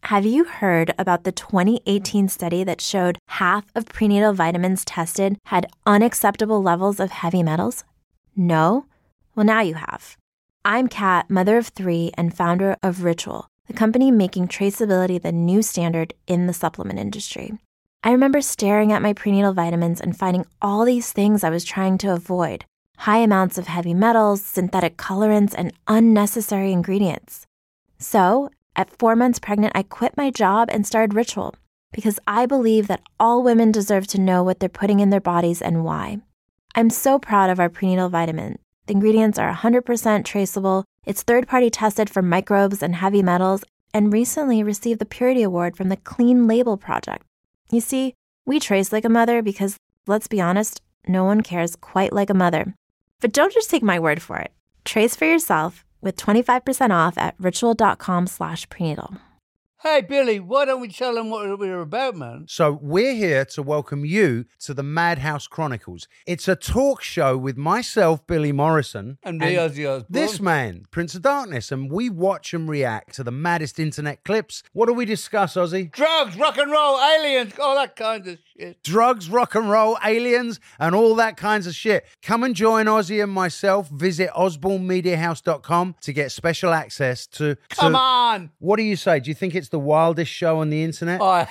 Have you heard about the 2018 study that showed half of prenatal vitamins tested had unacceptable levels of heavy metals? No? Well, now you have. I'm Kat, mother of 3 and founder of Ritual, the company making traceability the new standard in the supplement industry. I remember staring at my prenatal vitamins and finding all these things I was trying to avoid. High amounts of heavy metals, synthetic colorants, and unnecessary ingredients. So, at 4 months pregnant, I quit my job and started Ritual because I believe that all women deserve to know what they're putting in their bodies and why. I'm so proud of our prenatal vitamin. The ingredients are 100% traceable, it's third-party tested for microbes and heavy metals, and recently received the Purity Award from the Clean Label Project. You see, we trace like a mother because, let's be honest, no one cares quite like a mother. But don't just take my word for it. Trace for yourself with 25% off at ritual.com/prenatal. Hey, Billy, why don't we tell them what we're about, man? So we're here to welcome you to the Madhouse Chronicles. It's a talk show with myself, Billy Morrison. And me, Ozzy Osbourne. This man, Prince of Darkness. And we watch and react to the maddest internet clips. What do we discuss, Ozzy? Drugs, rock and roll, aliens, all that kind of shit. Drugs, rock and roll, aliens, and all that kinds of shit. Come and join Ozzy and myself. Visit osbornemediahouse.com to get special access to... Come on! What do you say? Do you think it's the wildest show on the internet? Oh.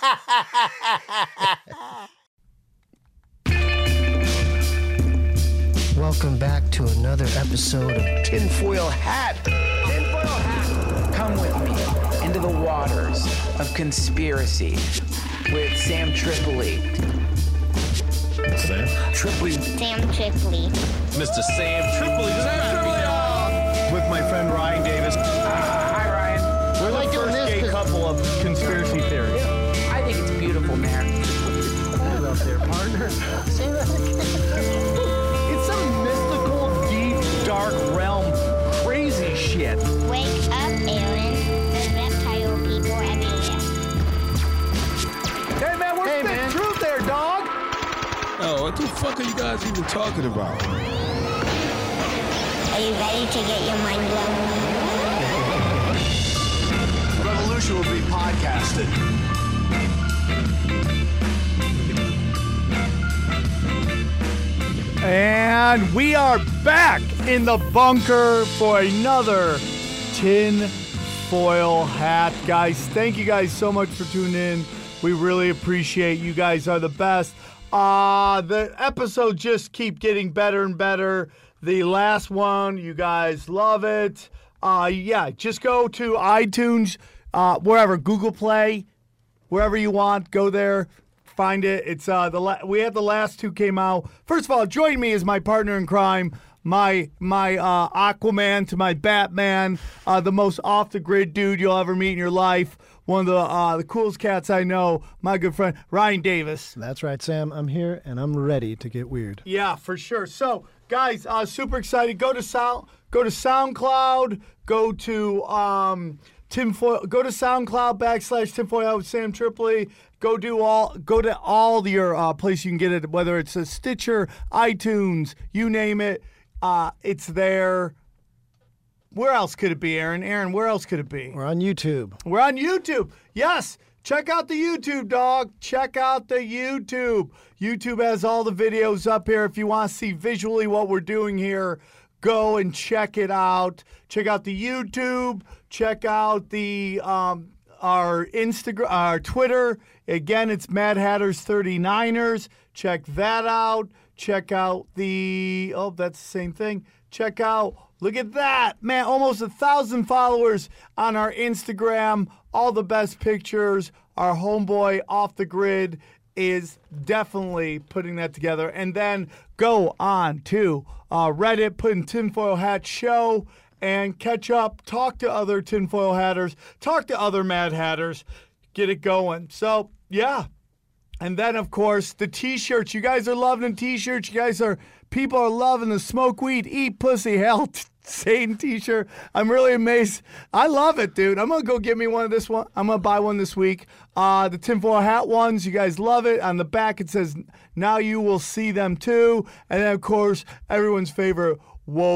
Welcome back to another episode of Tinfoil Hat. Tinfoil Hat. Come with me into the waters of conspiracy with Sam Tripoli. Sam Tripoli. Sam Tripoli. Mr. Sam Tripoli. Sam Tripoli. With my friend Ryan Davis. Hi, Ryan. We're like doing this gay couple of conspiracy theories. I think it's beautiful, man. Hold up there, partner. Say that again. It's some mystical, deep, dark realm, crazy shit. Wake up, Aaron. There's reptile people everywhere. Hey, man, where's the truth there, dog? Oh, what the fuck are you guys even talking about? Are you ready to get your mind blown? Revolution will be podcasted. And we are back in the bunker for another Tinfoil Hat. Guys, thank you guys so much for tuning in. We really appreciate you guys are the best. The episodes just keep getting better and better. The last one, you guys love it. Yeah, just go to iTunes, wherever, Google Play, wherever you want, go there. Find it. It's we had the last 2 came out. First of all, join me as my partner in crime, my Aquaman to my Batman, the most off the grid dude you'll ever meet in your life. One of the coolest cats I know, my good friend Ryan Davis. That's right, Sam. I'm here and I'm ready to get weird. Yeah, for sure. So, guys, super excited. Go to SoundCloud. Go to Tinfoil. Go to SoundCloud / Tinfoil with Sam Tripoli. Go to all your places you can get it, whether it's a Stitcher, iTunes, you name it. It's there. Where else could it be, Aaron? Aaron, where else could it be? We're on YouTube. We're on YouTube. Yes. Check out the YouTube, dog. Check out the YouTube. YouTube has all the videos up here. If you want to see visually what we're doing here, go and check it out. Check out the YouTube. Check out the our Instagram, our Twitter. Again, it's Mad Hatters 39ers. Check that out. Check out the, that's the same thing. Check out, look at that, man, almost 1,000 followers on our Instagram. All the best pictures. Our homeboy Off the Grid is definitely putting that together. And then go on to Reddit, put in Tinfoil Hat Show, and catch up, talk to other Tinfoil Hatters, talk to other Mad Hatters, get it going. So, yeah. And then, of course, the T-shirts. You guys are loving the T-shirts. People are loving the Smoke Weed, Eat Pussy, Hell Satan T-shirt. I'm really amazed. I love it, dude. I'm going to go get me one of this one. I'm going to buy one this week. The Tinfoil Hat ones, you guys love it. On the back, it says, now you will see them too. And then, of course, everyone's favorite woke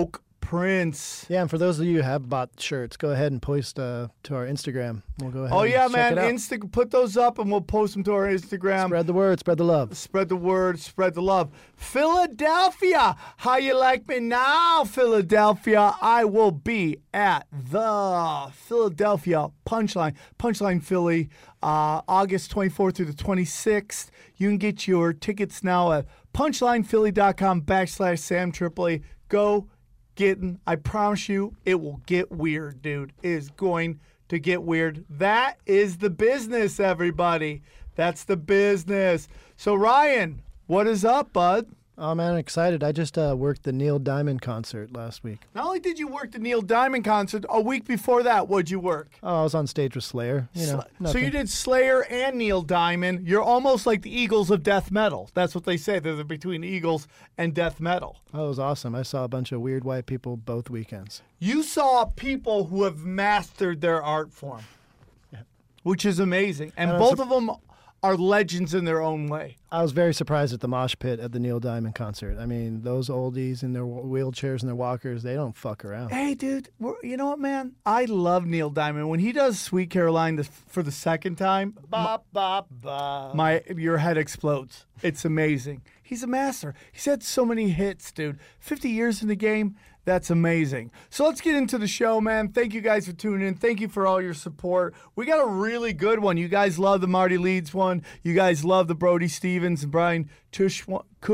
Prince. Yeah, and for those of you who have bought shirts, go ahead and post to our Instagram. We'll go ahead. Oh, yeah, and check man. it out. Put those up and we'll post them to our Instagram. Spread the word, spread the love. Spread the word, spread the love. Philadelphia, how you like me now, Philadelphia? I will be at the Philadelphia Punchline Philly, August 24th through the 26th. You can get your tickets now at punchlinephilly.com/Sam Tripoli. Go get them. I promise you, it will get weird, dude. It is going to get weird. That is the business, everybody. That's the business. So, Ryan, what is up, bud? Oh, man, excited. I just worked the Neil Diamond concert last week. Not only did you work the Neil Diamond concert, a week before that, what'd you work? Oh, I was on stage with Slayer. So nothing. you did Slayer and Neil Diamond. You're almost like the Eagles of death metal. That's what they say. They're between Eagles and death metal. Oh, it was awesome. I saw a bunch of weird white people both weekends. You saw people who have mastered their art form, which is amazing. And both of them are legends in their own way. I was very surprised at the mosh pit at the Neil Diamond concert. I mean, those oldies in their wheelchairs and their walkers, they don't fuck around. Hey, dude, you know what, man? I love Neil Diamond. When he does Sweet Caroline for the second time, your head explodes. It's amazing. He's a master. He's had so many hits, dude. 50 years in the game. That's amazing. So let's get into the show, man. Thank you guys for tuning in. Thank you for all your support. We got a really good one. You guys love the Marty Leeds one. You guys love the Brody Stevens and Brian Toohey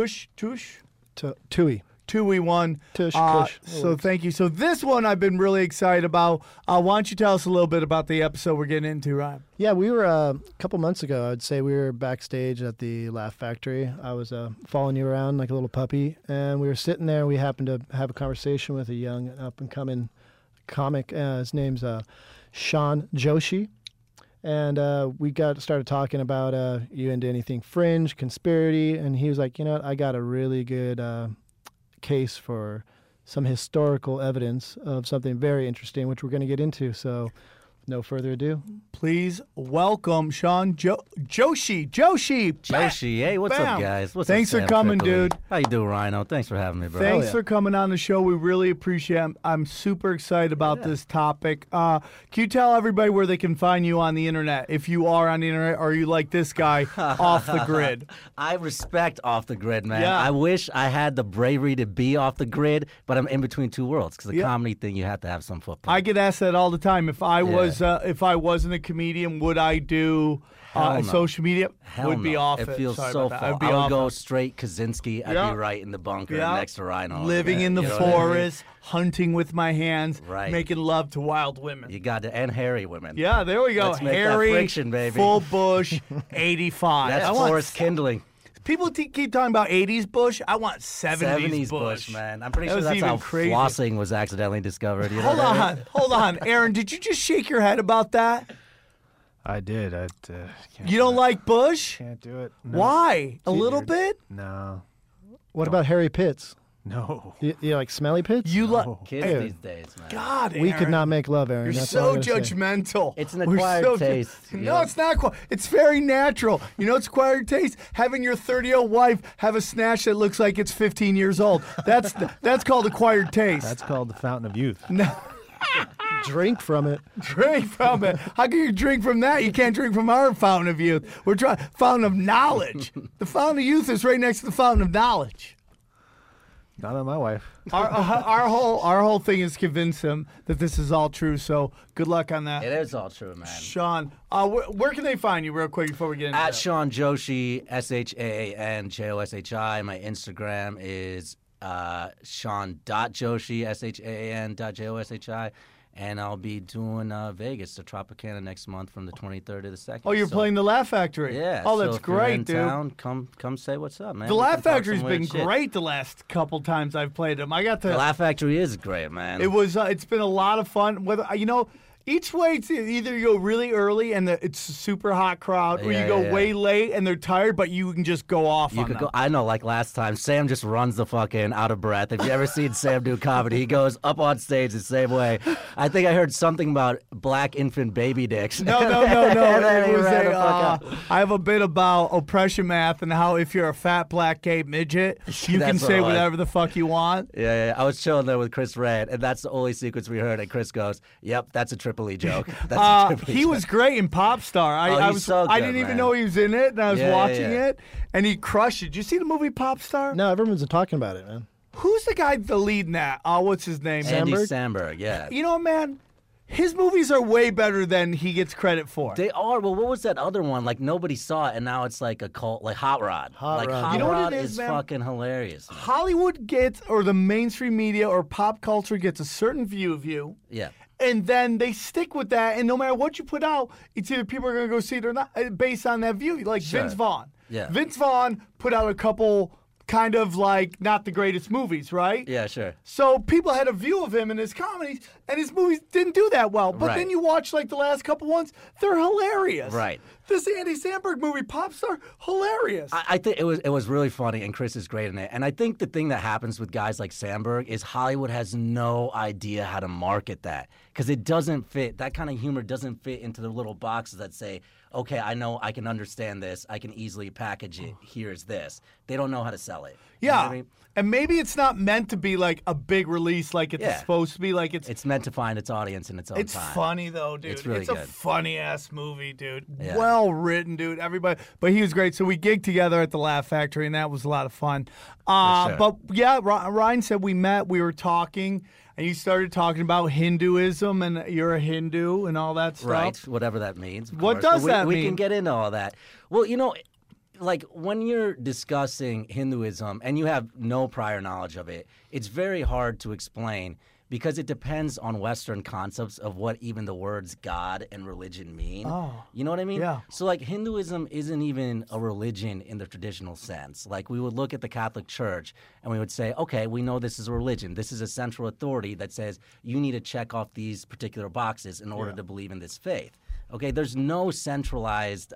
one. Tush. So thank you. So this one I've been really excited about. Why don't you tell us a little bit about the episode we're getting into, Ryan? Yeah, we were a couple months ago, I'd say we were backstage at the Laugh Factory. I was following you around like a little puppy, and we were sitting there. We happened to have a conversation with a young up-and-coming comic. His name's Sean Joshi. And we started talking about you into anything fringe, conspiracy, and he was like, you know what, I got a really good case for some historical evidence of something very interesting, which we're going to get into. So, no further ado. Please welcome Sean Joshi. Joshi, hey, what's up, guys? Thanks up, for coming, dude. How you doing, Rhino? Thanks for having me, bro. Thanks for coming on the show. We really appreciate it. I'm super excited about this topic. Can you tell everybody where they can find you on the internet? If you are on the internet, or are you like this guy, off the grid? I respect off the grid, man. Yeah. I wish I had the bravery to be off the grid, but I'm in between two worlds because the comedy thing, you have to have some footprint. I get asked that all the time. If I wasn't a comedian, would I do social media? Hell would be no. off It it. feels Sorry so about that. far. I'd be I would off go it. straight Kaczynski. I'd be right in the bunker next to Rhino. Living in the You know what I mean? forest, hunting with my hands, Right. making love to wild women. You got to, and hairy women. Yeah, there we go. Let's make that Hairy, friction, baby. full bush, 85. That's I want forest kindling. People keep talking about 80s bush. I want 70s bush, man. I'm pretty That sure was that's even how crazy. flossing was accidentally discovered. You know what I mean? Hold on. Aaron, did you just shake your head about that? I did. You don't like bush? Can't do it. No. Why? A little bit? No. What about hairy pits? No. You like smelly pits? You like Kids Aaron. these days, man. God, We could Aaron. not make love, Aaron. You're That's so all I gotta say. judgmental. It's an We're acquired so taste, you No, know? it's not. It's very natural. You know, it's acquired taste. Having your 30-year-old wife have a snatch that looks like it's 15 years old. That's called acquired taste. That's called the fountain of youth. No. Drink from it. Drink from it. How can you drink from that? You can't drink from our fountain of youth. We're trying fountain of knowledge. The fountain of youth is right next to the fountain of knowledge. Not on my wife. Our whole thing is convince him that this is all true. So good luck on that. It is all true, man. Sean, where can they find you real quick before we get into At that? Sean Joshi, SHAANJOSHI. My Instagram is Sean.Joshi, SHAAN.JOSHI. And I'll be doing Vegas, the Tropicana next month from the 23rd to the 2nd. Oh, you're playing the Laugh Factory. Yeah. Oh, so that's if you're great, in dude. town, come say what's up, man. The We Laugh can talk Factory's some been weird shit. great the last couple times I've played them. I got to. The Laugh Factory is great, man. It was. It's been a lot of fun. Whether Each way, it's either you go really early and it's a super hot crowd, or you go way late and they're tired, but you can just go off on them. I know, like last time, Sam just runs the fucking out of breath. If you ever seen Sam do comedy, he goes up on stage the same way. I think I heard something about black infant baby dicks. No. It was I have a bit about oppression math and how if you're a fat black gay midget, you can say whatever the fuck you want. Yeah. I was chilling there with Chris Redd, and that's the only sequence we heard. And Chris goes, "Yep, that's a Triple E joke." He was great in Pop Star. I didn't even know he was in it, and I was watching it, and he crushed it. Did you see the movie Pop Star? No, everyone's been talking about it, man. Who's the guy, the lead in that? What's his name? Andy Samberg, yeah. You know, man, his movies are way better than he gets credit for. They are. Well, what was that other one? Like, nobody saw it, and now it's like a cult, like Hot Rod. Hot You know what Rod it is, man? fucking hilarious. Hollywood gets, or the mainstream media or pop culture gets a certain view of you. Yeah. And then they stick with that, and no matter what you put out, it's either people are going to go see it or not, based on that view. Like Vince Vaughn. Yeah. Vince Vaughn put out a couple kind of like not the greatest movies, right? Yeah, sure. So people had a view of him and his comedies, and his movies didn't do that well. But then you watch like the last couple ones, they're hilarious. Right. This Andy Samberg movie, Pop Star, hilarious. I think it was really funny, and Chris is great in it. And I think the thing that happens with guys like Samberg is Hollywood has no idea how to market that because it doesn't fit. That kind of humor doesn't fit into the little boxes that say, okay, I know I can understand this. I can easily package it. Here's this. They don't know how to sell it. You know what I mean? And maybe it's not meant to be like a big release like it's supposed to be. Like it's meant to find its audience in its own time. It's funny though, dude. It's really good. a funny ass movie, dude. Yeah. Well written, dude. Everybody, but he was great. So we gigged together at the Laugh Factory, and that was a lot of fun. But yeah, Ryan said we met. We were talking. And you started talking about Hinduism, and you're a Hindu and all that stuff. Right, whatever that means. What does that mean? We can get into all that. Well, you know, like when you're discussing Hinduism and you have no prior knowledge of it, it's very hard to explain because it depends on Western concepts of what even the words God and religion mean. Oh. You know what I mean? Yeah. So like Hinduism isn't even a religion in the traditional sense. Like we would look at the Catholic Church and we would say, okay, we know this is a religion. This is a central authority that says you need to check off these particular boxes in order to believe in this faith. Okay, there's no centralized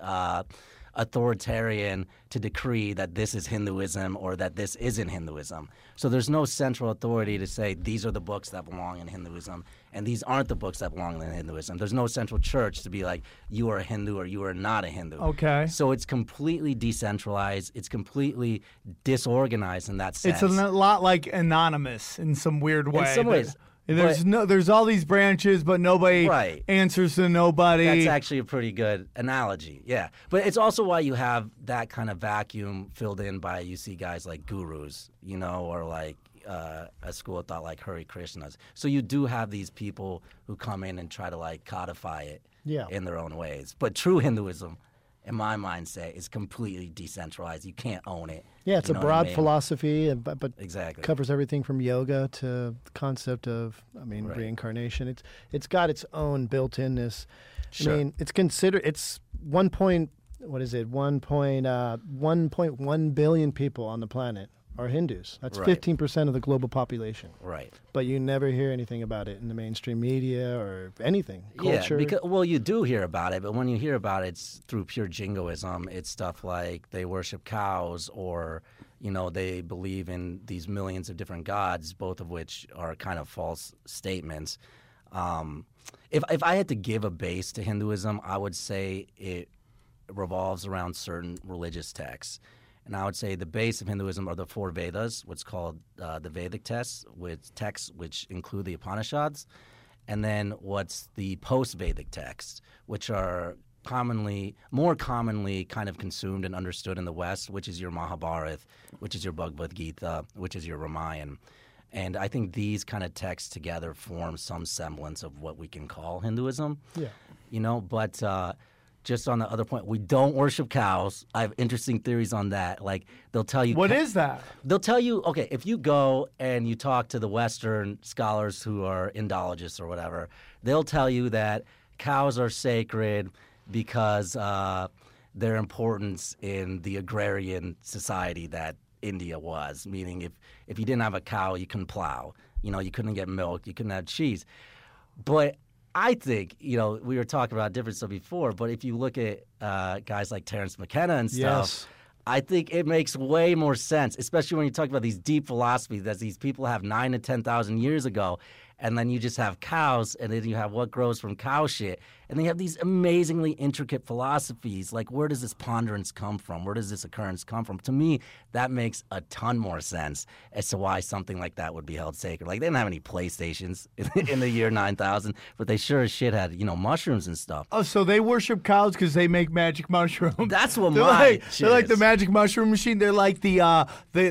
authoritarian to decree that this is Hinduism or that this isn't Hinduism. So there's no central authority to say these are the books that belong in Hinduism and these aren't the books that belong in Hinduism. There's no central church to be like you are a Hindu or you are not a Hindu. Okay. So it's completely decentralized. It's completely disorganized in that sense. It's a lot like Anonymous in some weird way. In some ways. There's all these branches, but nobody answers to nobody. That's actually a pretty good analogy, yeah. But it's also why you have that kind of vacuum filled in by you see guys like gurus, you know, or like a school of thought like Hare Krishnas. So you do have these people who come in and try to like codify it in their own ways. But true Hinduism, in my mindset, is completely decentralized. You can't own it. Yeah, it's a broad philosophy, but exactly covers everything from yoga to the concept of, reincarnation. It's got its own built-inness. Sure. I mean, it's 1.1 billion people on the planet are Hindus. That's 15% of the global population. Right. But you never hear anything about it in the mainstream media or anything. Culture. Yeah, you do hear about it, but when you hear about it, it's through pure jingoism. It's stuff like they worship cows or, you know, they believe in these millions of different gods, both of which are kind of false statements. If I had to give a base to Hinduism, I would say it revolves around certain religious texts. And I would say the base of Hinduism are the four Vedas, what's called the Vedic texts which include the Upanishads, and then what's the post-Vedic texts, which are more commonly kind of consumed and understood in the West, which is your Mahabharata, which is your Bhagavad Gita, which is your Ramayana. And I think these kind of texts together form some semblance of what we can call Hinduism. Yeah. You know, but just on the other point, we don't worship cows. I have interesting theories on that. Like, they'll tell you... What is that? They'll tell you, okay, if you go and you talk to the Western scholars who are Indologists or whatever, they'll tell you that cows are sacred because their importance in the agrarian society that India was, meaning if you didn't have a cow, you couldn't plow. You know, you couldn't get milk, you couldn't have cheese. But I think, we were talking about different stuff before, but if you look at guys like Terence McKenna and stuff, Yes. I think it makes way more sense, especially when you talk about these deep philosophies that these people have 9 to 10,000 years ago, and then you just have cows, and then you have what grows from cow shit, and they have these amazingly intricate philosophies. Like, where does this ponderance come from? Where does this occurrence come from? To me, that makes a ton more sense as to why something like that would be held sacred. Like, they didn't have any PlayStations in the year 9000, but they sure as shit had, mushrooms and stuff. Oh, so they worship cows because they make magic mushrooms. That's what they're my like. shit They're like the is. magic mushroom machine. They're like the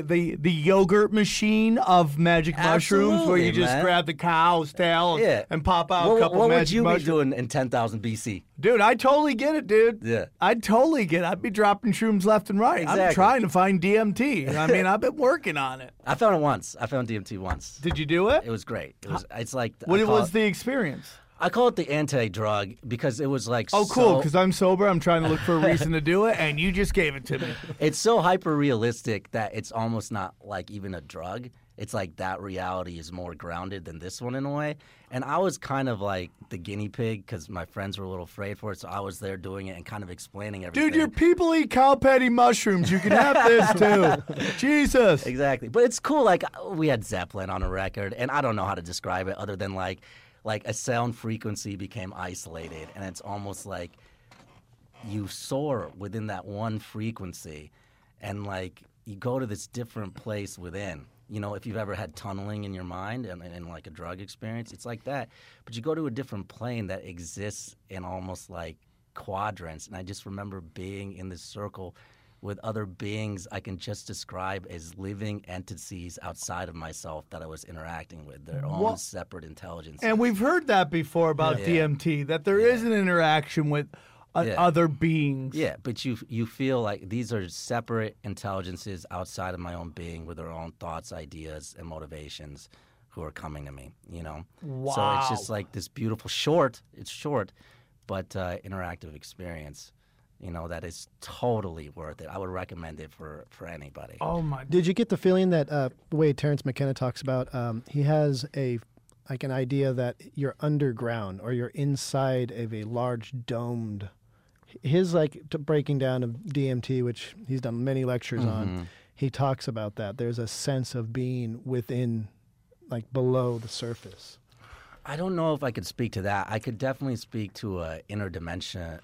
yogurt machine of magic mushrooms, where you Absolutely, just man. grab the cow's tail and pop out a couple what would magic you mushrooms. be doing in 10,000 BC? Dude, I totally get it, dude. Yeah. I'd totally get it. I'd be dropping shrooms left and right. I'm Exactly. trying to find DMT. I mean, I've been working on it. I found it once. I found DMT once. Did you do it? It was great. It's like What was the experience? I call it the anti-drug because it was like Oh, cool, so- because I'm sober. I'm trying to look for a reason to do it, and you just gave it to me. It's so hyper-realistic that it's almost not like even a drug. It's like that reality is more grounded than this one in a way. And I was kind of like the guinea pig because my friends were a little afraid for it, so I was there doing it and kind of explaining everything. Dude, your people eat cow patty mushrooms. You can have this, too. Jesus. Exactly. But it's cool. Like, we had Zeppelin on a record, and I don't know how to describe it other than like a sound frequency became isolated, and it's almost like you soar within that one frequency, and like you go to this different place within. If you've ever had tunneling in your mind and like a drug experience, it's like that. But you go to a different plane that exists in almost like quadrants. And I just remember being in this circle with other beings I can just describe as living entities outside of myself that I was interacting with, their own separate intelligence. And we've heard that before about DMT, that there is an interaction with other beings. Yeah, but you feel like these are separate intelligences outside of my own being with their own thoughts, ideas, and motivations who are coming to me, Wow. So it's just like this beautiful it's short, but interactive experience, that is totally worth it. I would recommend it for anybody. Oh, my. Did you get the feeling that the way Terence McKenna talks about, he has an idea that you're underground or you're inside of a large domed. His breaking down of DMT, which he's done many lectures on, he talks about that. There's a sense of being within, like below the surface. I don't know if I could speak to that. I could definitely speak to interdimensionality.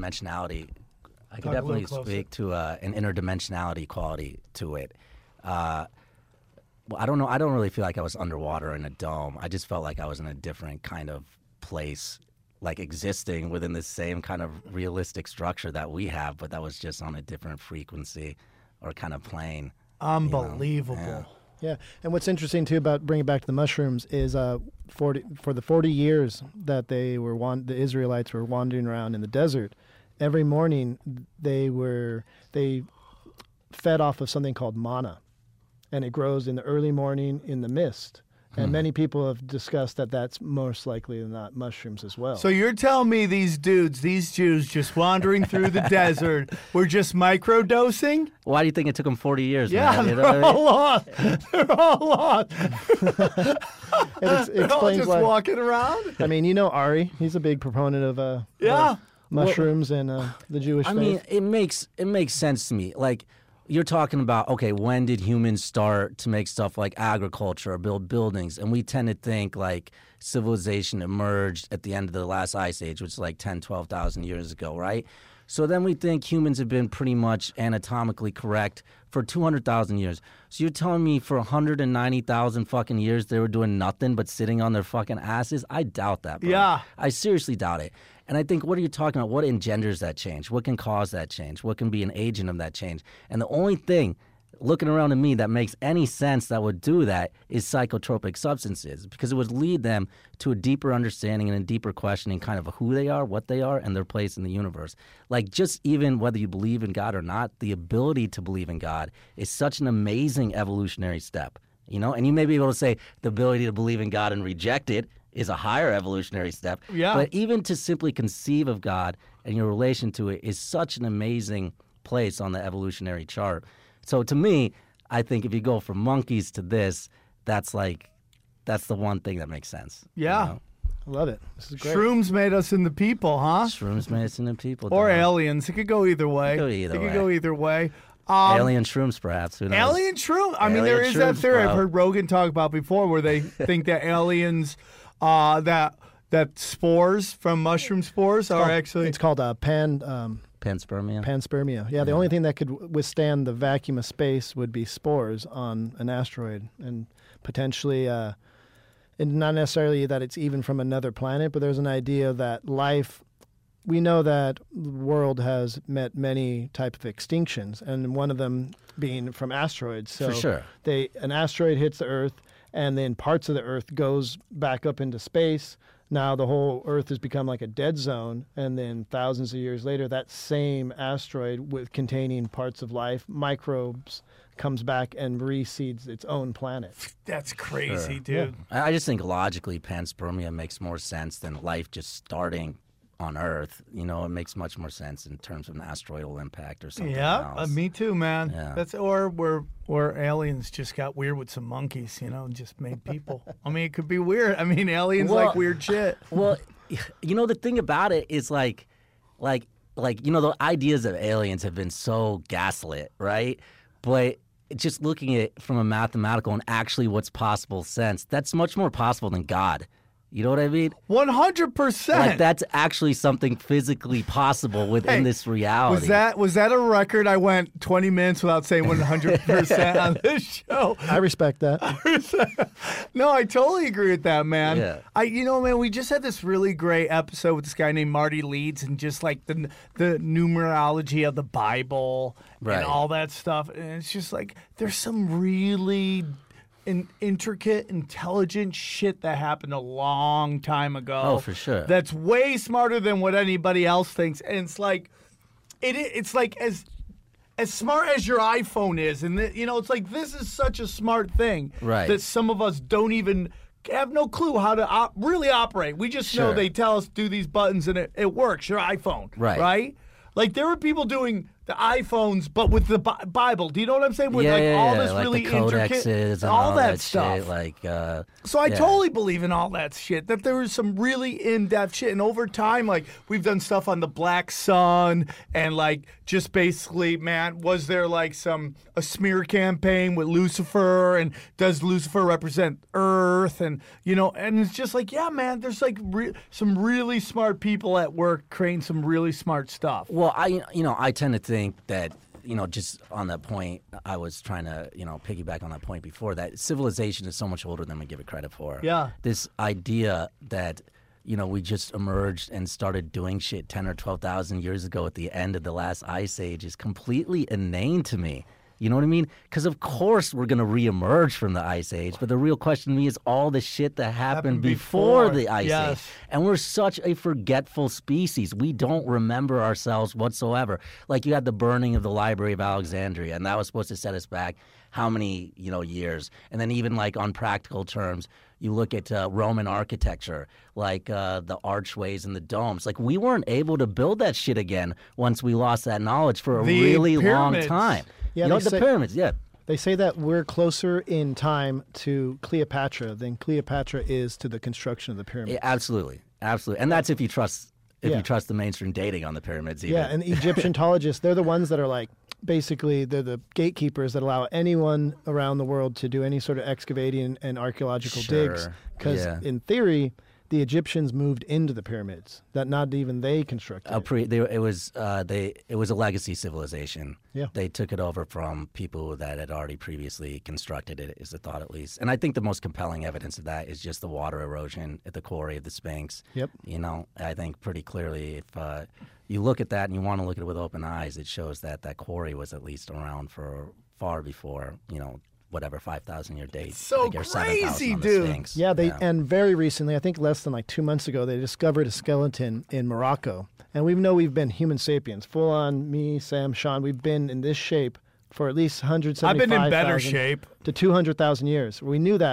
I could definitely speak to an interdimensionality quality to it. Well, I don't know. I don't really feel like I was underwater in a dome. I just felt like I was in a different kind of place, like existing within the same kind of realistic structure that we have, but that was just on a different frequency or kind of plane. Unbelievable. Yeah, and what's interesting too about bringing it back to the mushrooms is for the 40 years that the Israelites were wandering around in the desert, every morning they fed off of something called manna, and it grows in the early morning in the mist. And many people have discussed that that's most likely than not mushrooms as well. So you're telling me these Jews just wandering through the desert were just microdosing? Why do you think it took them 40 years? Yeah, man? You know they're what I mean? all lost. They're all lost. They're all just walking around? I mean, Ari, he's a big proponent of mushrooms and the Jewish faith. I mean, it makes sense to me. Like, you're talking about, okay, when did humans start to make stuff like agriculture or build buildings? And we tend to think like civilization emerged at the end of the last ice age, which is like 10, 12,000 years ago, right? So then we think humans have been pretty much anatomically correct for 200,000 years. So you're telling me for 190,000 fucking years they were doing nothing but sitting on their fucking asses? I doubt that, bro. Yeah. I seriously doubt it. And I think, what are you talking about? What engenders that change? What can cause that change? What can be an agent of that change? And the only thing, looking around at me, that makes any sense that would do that is psychotropic substances, because it would lead them to a deeper understanding and a deeper questioning kind of who they are, what they are, and their place in the universe. Like, just even whether you believe in God or not, the ability to believe in God is such an amazing evolutionary step, And you may be able to say the ability to believe in God and reject it is a higher evolutionary step. Yeah. But even to simply conceive of God and your relation to it is such an amazing place on the evolutionary chart. So to me, I think if you go from monkeys to this, that's the one thing that makes sense. Yeah. I love it. This is great. Shrooms made us into people, huh? Shrooms made us into people. Or dog. aliens. It could go either way. It could go either way. Alien shrooms, perhaps. Who knows? Alien shroom. I mean, Alien there is that shrooms, theory bro. I've heard Rogan talk about before, where they think that aliens, that spores from mushroom spores are actually. It's called panspermia. Panspermia. Yeah, the only thing that could withstand the vacuum of space would be spores on an asteroid, and potentially, and not necessarily that it's even from another planet, but there's an idea that life. We know that the world has met many types of extinctions, and one of them being from asteroids. So For sure. An asteroid hits the Earth, and then parts of the Earth goes back up into space. Now the whole Earth has become like a dead zone, and then thousands of years later, that same asteroid containing parts of life, microbes, comes back and reseeds its own planet. That's crazy, Sure. dude. Yeah. I just think logically panspermia makes more sense than life just starting on Earth. You know, it makes much more sense in terms of an asteroidal impact or something Yeah, else. me too, man. Yeah. That's or where aliens just got weird with some monkeys, and just made people. I mean, it could be weird. I mean, aliens like weird shit. Well, the thing about it is like the ideas of aliens have been so gaslit, right? But just looking at it from a mathematical and actually what's possible sense, that's much more possible than God. You know what I mean? 100%. Like that's actually something physically possible within this reality. Was that a record? I went 20 minutes without saying 100% on this show. I respect that. No, I totally agree with that, man. Yeah. Man, we just had this really great episode with this guy named Marty Leeds, and just like the numerology of the Bible and all that stuff. And it's just like there's some really intricate, intelligent shit that happened a long time ago. Oh, for sure. That's way smarter than what anybody else thinks, and it's like, it's like as smart as your iPhone is, and it's like this is such a smart thing, Right. that some of us don't even have no clue how to really operate. We just know Sure. they tell us do these buttons and it works. Your iPhone, Right. Like there were people doing the iPhones, but with the Bible. Do you know what I'm saying? With all this like really the codexes intricate, and all that stuff. stuff. Like, So I totally believe in all that shit. That there was some really in-depth shit, and over time, like we've done stuff on the Black Sun, and like just basically, man, was there like a smear campaign with Lucifer, and does Lucifer represent Earth, and and it's just like, yeah, man, there's like some really smart people at work creating some really smart stuff. Well, I tend to think that, just on that point, I was trying to, piggyback on that point before, that civilization is so much older than we give it credit for. Yeah. This idea that, we just emerged and started doing shit 10 or 12,000 years ago at the end of the last ice age is completely inane to me. You know what I mean? Because of course we're going to reemerge from the ice age, but the real question to me is all the shit that happened before the ice age. And we're such a forgetful species. We don't remember ourselves whatsoever. Like you had the burning of the Library of Alexandria, and that was supposed to set us back how many, years? And then even like on practical terms, you look at Roman architecture, like the archways and the domes. Like we weren't able to build that shit again once we lost that knowledge for a really long time. Yeah, the pyramids, yeah. They say that we're closer in time to Cleopatra than Cleopatra is to the construction of the pyramids. Yeah, absolutely. And that's if you trust the mainstream dating on the pyramids. Even. Yeah, and the Egyptologists, they're the ones that are like, basically, they're the gatekeepers that allow anyone around the world to do any sort of excavating and archaeological digs. Because in theory, the Egyptians moved into the pyramids that not even they constructed. It was a legacy civilization. Yeah. They took it over from people that had already previously constructed it, is the thought at least. And I think the most compelling evidence of that is just the water erosion at the quarry of the Sphinx. Yep. I think pretty clearly if you look at that and you want to look at it with open eyes, it shows that that quarry was at least around for far before, whatever 5,000-year date. So crazy, dude. Yeah, and very recently, I think less than like 2 months ago, they discovered a skeleton in Morocco. And we've been Homo sapiens, full on me, Sam, Sean. We've been in this shape for at least 175,000 I've been in better shape to 200,000 years. We knew that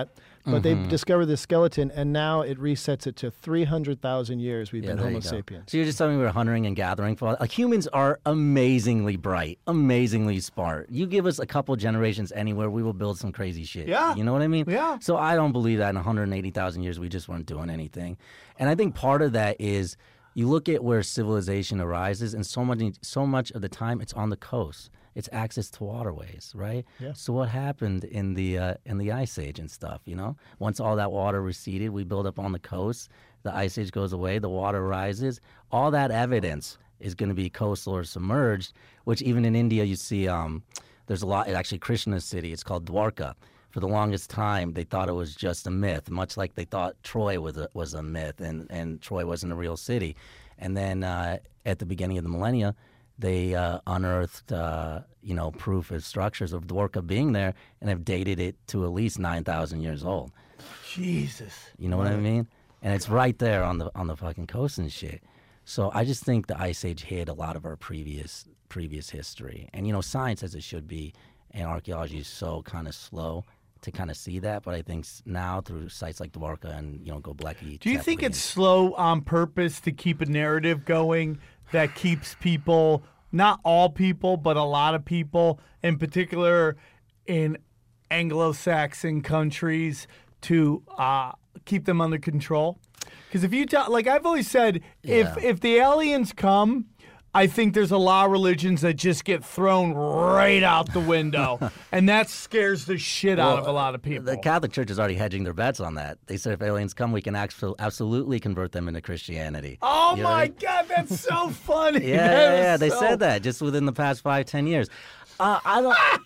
But they discovered the skeleton, and now it resets it to 300,000 years we've been there Homo you go. sapiens. So you're just telling me we're hunting and gathering for like humans are amazingly bright, amazingly smart. You give us a couple generations anywhere, we will build some crazy shit. Yeah. You know what I mean? Yeah. So I don't believe that in 180,000 years we just weren't doing anything. And I think part of that is you look at where civilization arises, and so much of the time it's on the coast. It's access to waterways, right? Yeah. So what happened in the Ice Age and stuff, you know? Once all that water receded, we build up on the coast. The Ice Age goes away, the water rises. All that evidence is going to be coastal or submerged, which even in India you see there's a lot, actually Krishna's city, it's called Dwarka. For the longest time, they thought it was just a myth, much like they thought Troy was a myth and Troy wasn't a real city. And then at the beginning of the millennia, they unearthed, proof of structures of Dwarka being there and have dated it to at least 9,000 years old. Jesus. You know what I mean? And it's right there on the fucking coast and shit. So I just think the Ice Age hid a lot of our previous history. And, science, as it should be, and archaeology is so kind of slow to kind of see that. But I think now through sites like Dwarka and, Göbekli. Do you think it's slow on purpose to keep a narrative going that keeps people, not all people, but a lot of people, in particular in Anglo-Saxon countries, to keep them under control? Because if you like I've always said, if the aliens come, I think there's a lot of religions that just get thrown right out the window, and that scares the shit out of a lot of people. The Catholic Church is already hedging their bets on that. They said if aliens come, we can absolutely convert them into Christianity. Oh my God, that's so funny. Yeah. They said that just within the past 5-10 years. I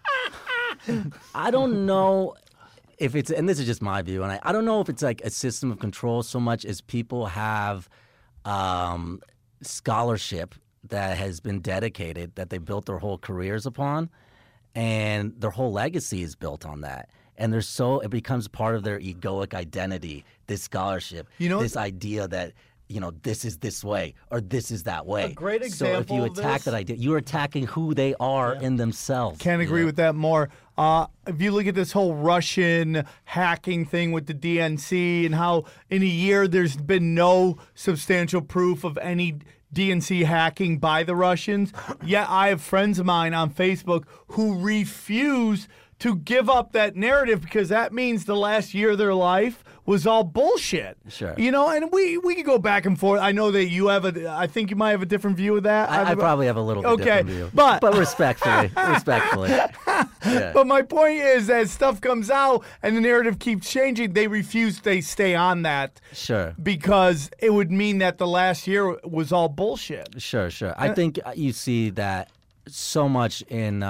don't know if it's, and this is just my view, and I don't know if it's like a system of control so much as people have scholarship that has been dedicated, that they built their whole careers upon, and their whole legacy is built on that. And it becomes part of their egoic identity, this scholarship, this idea that, this is this way or this is that way. A great example. So if you attack that idea, you're attacking who they are in themselves. Can't agree with that more. If you look at this whole Russian hacking thing with the DNC and how in a year there's been no substantial proof of any DNC hacking by the Russians, yet I have friends of mine on Facebook who refuse to give up that narrative because that means the last year of their life was all bullshit. Sure. And we could go back and forth. I know that you have I think you might have a different view of that. I probably have a little bit different view. But respectfully. Yeah. But my point is that stuff comes out and the narrative keeps changing. They stay on that. Sure. Because it would mean that the last year was all bullshit. Sure. I think you see that so much in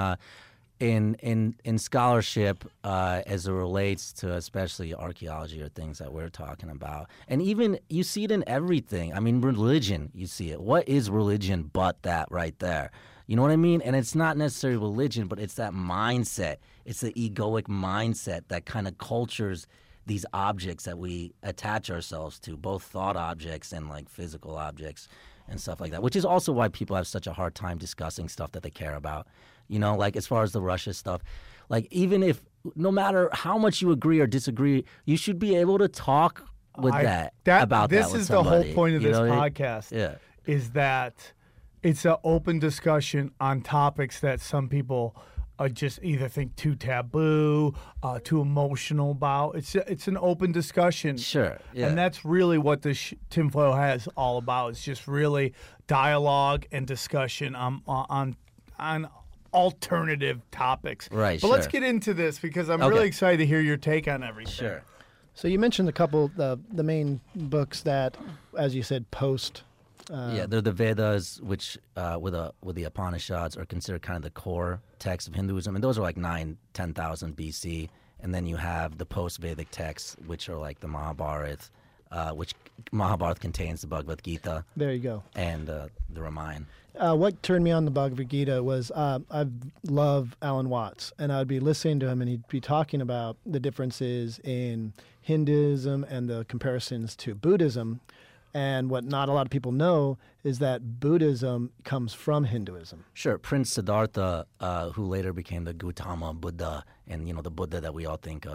scholarship as it relates to especially archaeology or things that we're talking about. And even you see it in everything. I mean, religion, you see it. What is religion but that right there? You know what I mean? And it's not necessarily religion, but it's that mindset. It's the egoic mindset that kind of cultures these objects that we attach ourselves to, both thought objects and like physical objects and stuff like that, which is also why people have such a hard time discussing stuff that they care about. Like as far as the Russia stuff, like even if, no matter how much you agree or disagree, you should be able to talk with about this that with is somebody. The whole point of this what I mean? podcast is that it's an open discussion on topics that some people just either think too taboo, too emotional about. It's an open discussion. Sure. Yeah. And that's really what this Tinfoil has all about. It's just really dialogue and discussion on alternative topics. Right. But let's get into this because I'm really excited to hear your take on everything. Sure. So you mentioned a couple the main books that, as you said, post. They're the Vedas, which with the Upanishads are considered kind of the core text of Hinduism, and those are like 10,000 BC. And then you have the post-Vedic texts, which are like the Mahabharata, which Mahabharata contains the Bhagavad Gita. There you go. And the Ramayana. What turned me on the Bhagavad Gita was I love Alan Watts, and I'd be listening to him, and he'd be talking about the differences in Hinduism and the comparisons to Buddhism. And what not a lot of people know is that Buddhism comes from Hinduism. Sure. Prince Siddhartha, who later became the Gautama Buddha, and the Buddha that we all think of,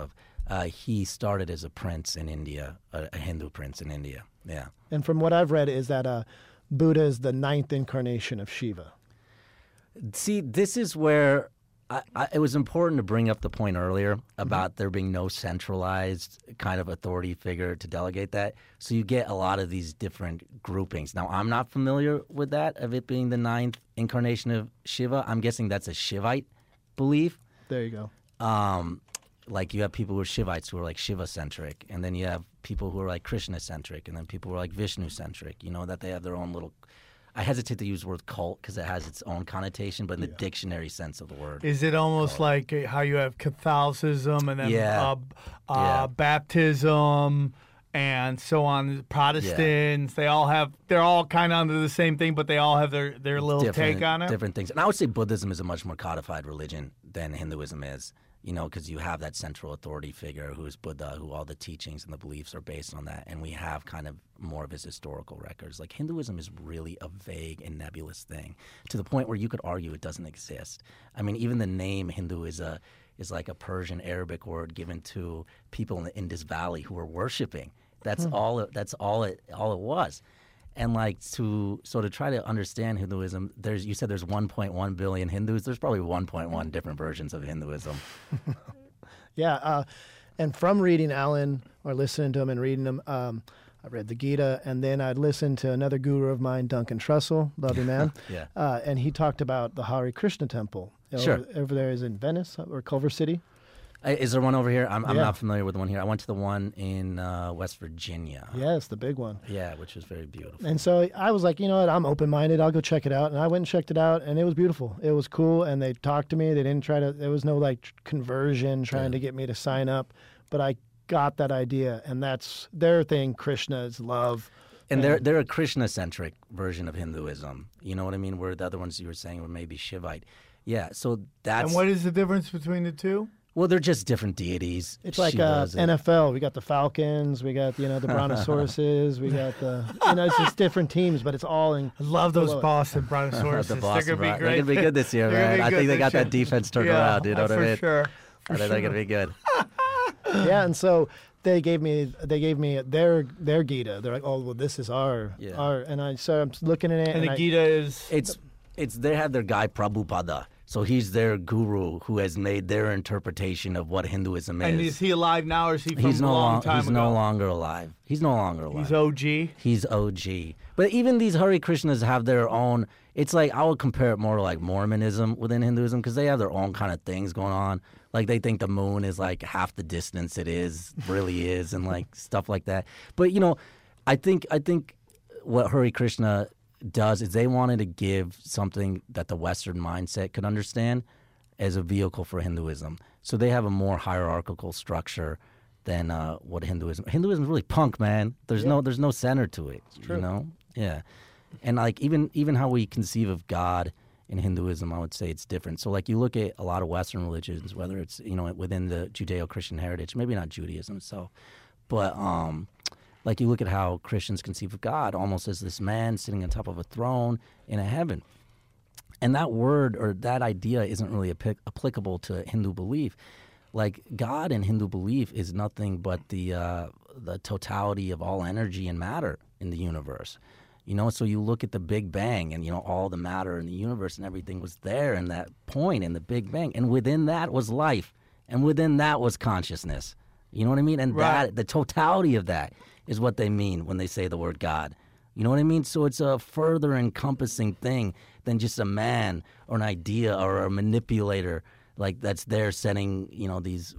He started as a prince in India, a Hindu prince in India. Yeah. And from what I've read is that Buddha is the 9th incarnation of Shiva. See, this is where it was important to bring up the point earlier about there being no centralized kind of authority figure to delegate that. So you get a lot of these different groupings. Now, I'm not familiar with that, of it being the 9th incarnation of Shiva. I'm guessing that's a Shivite belief. There you go. Like you have people who are Shivites who are like Shiva-centric, and then you have people who are like Krishna-centric, and then people who are like Vishnu-centric, that they have their own little... I hesitate to use the word cult because it has its own connotation, but in the dictionary sense of the word. Is it almost like how you have Catholicism and then Yeah. baptism and so on, Protestants, they're all kind of under the same thing, but they all have their little take on it? Different things. And I would say Buddhism is a much more codified religion than Hinduism is. Because you have that central authority figure who is Buddha, who all the teachings and the beliefs are based on that, and we have kind of more of his historical records. Like Hinduism is really a vague and nebulous thing, to the point where you could argue it doesn't exist. I mean, even the name Hindu is like a Persian Arabic word given to people in the Indus Valley who were worshiping. That's all it was. And to try to understand Hinduism, you said there's 1.1 billion Hindus. There's probably 1.1 different versions of Hinduism. Yeah, and from reading Alan or listening to him and reading him, I read the Gita, and then I'd listen to another guru of mine, Duncan Trussell, lovely man. Yeah. And he talked about the Hare Krishna temple. Sure. Over there is in Venice or Culver City. Is there one over here? I'm not familiar with the one here. I went to the one in West Virginia. Yes, the big one. Yeah, which was very beautiful. And so I was like, you know what? I'm open-minded. I'll go check it out. And I went and checked it out, and it was beautiful. It was cool, and they talked to me. They didn't there was no conversion trying to get me to sign up, but I got that idea, and that's their thing. Krishna is love. And they're a Krishna-centric version of Hinduism. You know what I mean? Where the other ones you were saying were maybe Shivite. Yeah, so that's... And what is the difference between the two? Well, they're just different deities. It's like NFL. We got the Falcons. We got the Brontosauruses. We got it's just different teams, but it's all in. I love those Boston Brontosauruses. They're going to be great. They're going to be good this year, man. I think they got that defense turned around. You know what I mean? For sure. They're going to be good. Yeah, and so they gave me their Gita. They're like, oh well, this is our, and I'm looking at it. And the Gita is it's they have their guy Prabhupada. So he's their guru who has made their interpretation of what Hinduism is. And is he alive now, or is he from a long time ago? He's no longer alive. He's no longer alive. He's OG? He's OG. But even these Hare Krishnas have their own... It's like, I would compare it more to like Mormonism within Hinduism, because they have their own kind of things going on. Like they think the moon is like half the distance it really is, and like stuff like that. But, I think what Hare Krishna does is they wanted to give something that the Western mindset could understand as a vehicle for Hinduism. So they have a more hierarchical structure than what Hinduism. Hinduism is really punk, man. There's no center to it. It's true. Yeah. And like even how we conceive of God in Hinduism, I would say it's different. So like you look at a lot of Western religions, whether it's within the Judeo-Christian heritage, maybe not Judaism itself, but like you look at how Christians conceive of God almost as this man sitting on top of a throne in a heaven. And that word or that idea isn't really applicable to Hindu belief. Like God in Hindu belief is nothing but the totality of all energy and matter in the universe. So you look at the Big Bang and, all the matter in the universe and everything was there in that point in the Big Bang. And within that was life. And within that was consciousness. You know what I mean? And that the totality of that is what they mean when they say the word God. You know what I mean? So it's a further encompassing thing than just a man or an idea or a manipulator like that's there setting, these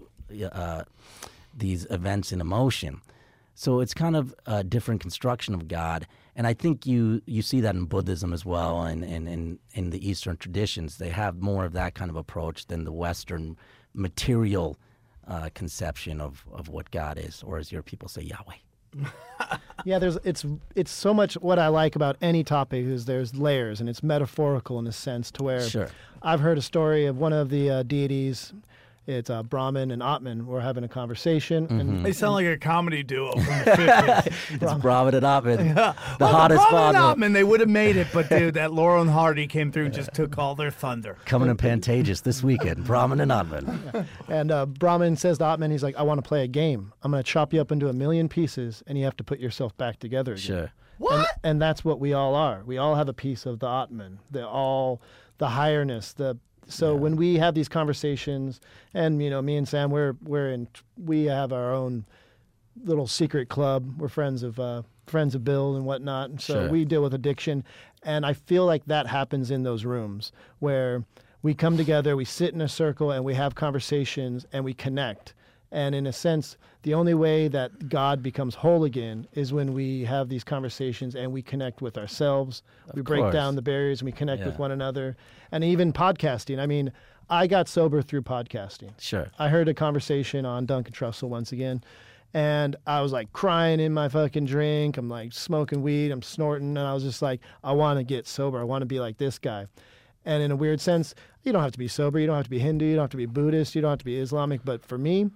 events in motion. So it's kind of a different construction of God. And I think you see that in Buddhism as well and in the Eastern traditions. They have more of that kind of approach than the Western material conception of what God is, or as your people say, Yahweh. Yeah, it's so much what I like about any topic is there's layers, and it's metaphorical in a sense to where I've heard a story of one of the deities It's Brahman and Atman. We're having a conversation. And They sound like a comedy duo from the 50s. It's Brahman and Atman. Yeah. The hottest Brahman and bond. Atman, they would have made it, but dude, that Laurel and Hardy came through and just took all their thunder. Coming in Pantages this weekend. Brahman and Atman. And Brahman says to Atman, he's like, I want to play a game. I'm going to chop you up into 1,000,000 pieces, and you have to put yourself back together again. Sure. What? And that's what we all are. We all have a piece of the Atman, the highness, So when we have these conversations, and me and Sam, we have our own little secret club. We're friends of Bill and whatnot, and so Sure. we deal with addiction. And I feel like that happens in those rooms where we come together, we sit in a circle, and we have conversations, and we connect. And in a sense, the only way that God becomes whole again is when we have these conversations and we connect with ourselves. We break course. down the barriers and we connect with Yeah. one another. And even podcasting. I mean, I got sober through podcasting. Sure. I heard a conversation on Duncan Trussell once again, and I was like crying in my fucking drink. I'm like smoking weed, I'm snorting, and I was just like, I want to get sober. I want to be like this guy. And in a weird sense, you don't have to be sober. You don't have to be Hindu. You don't have to be Buddhist. You don't have to be Islamic. But for me,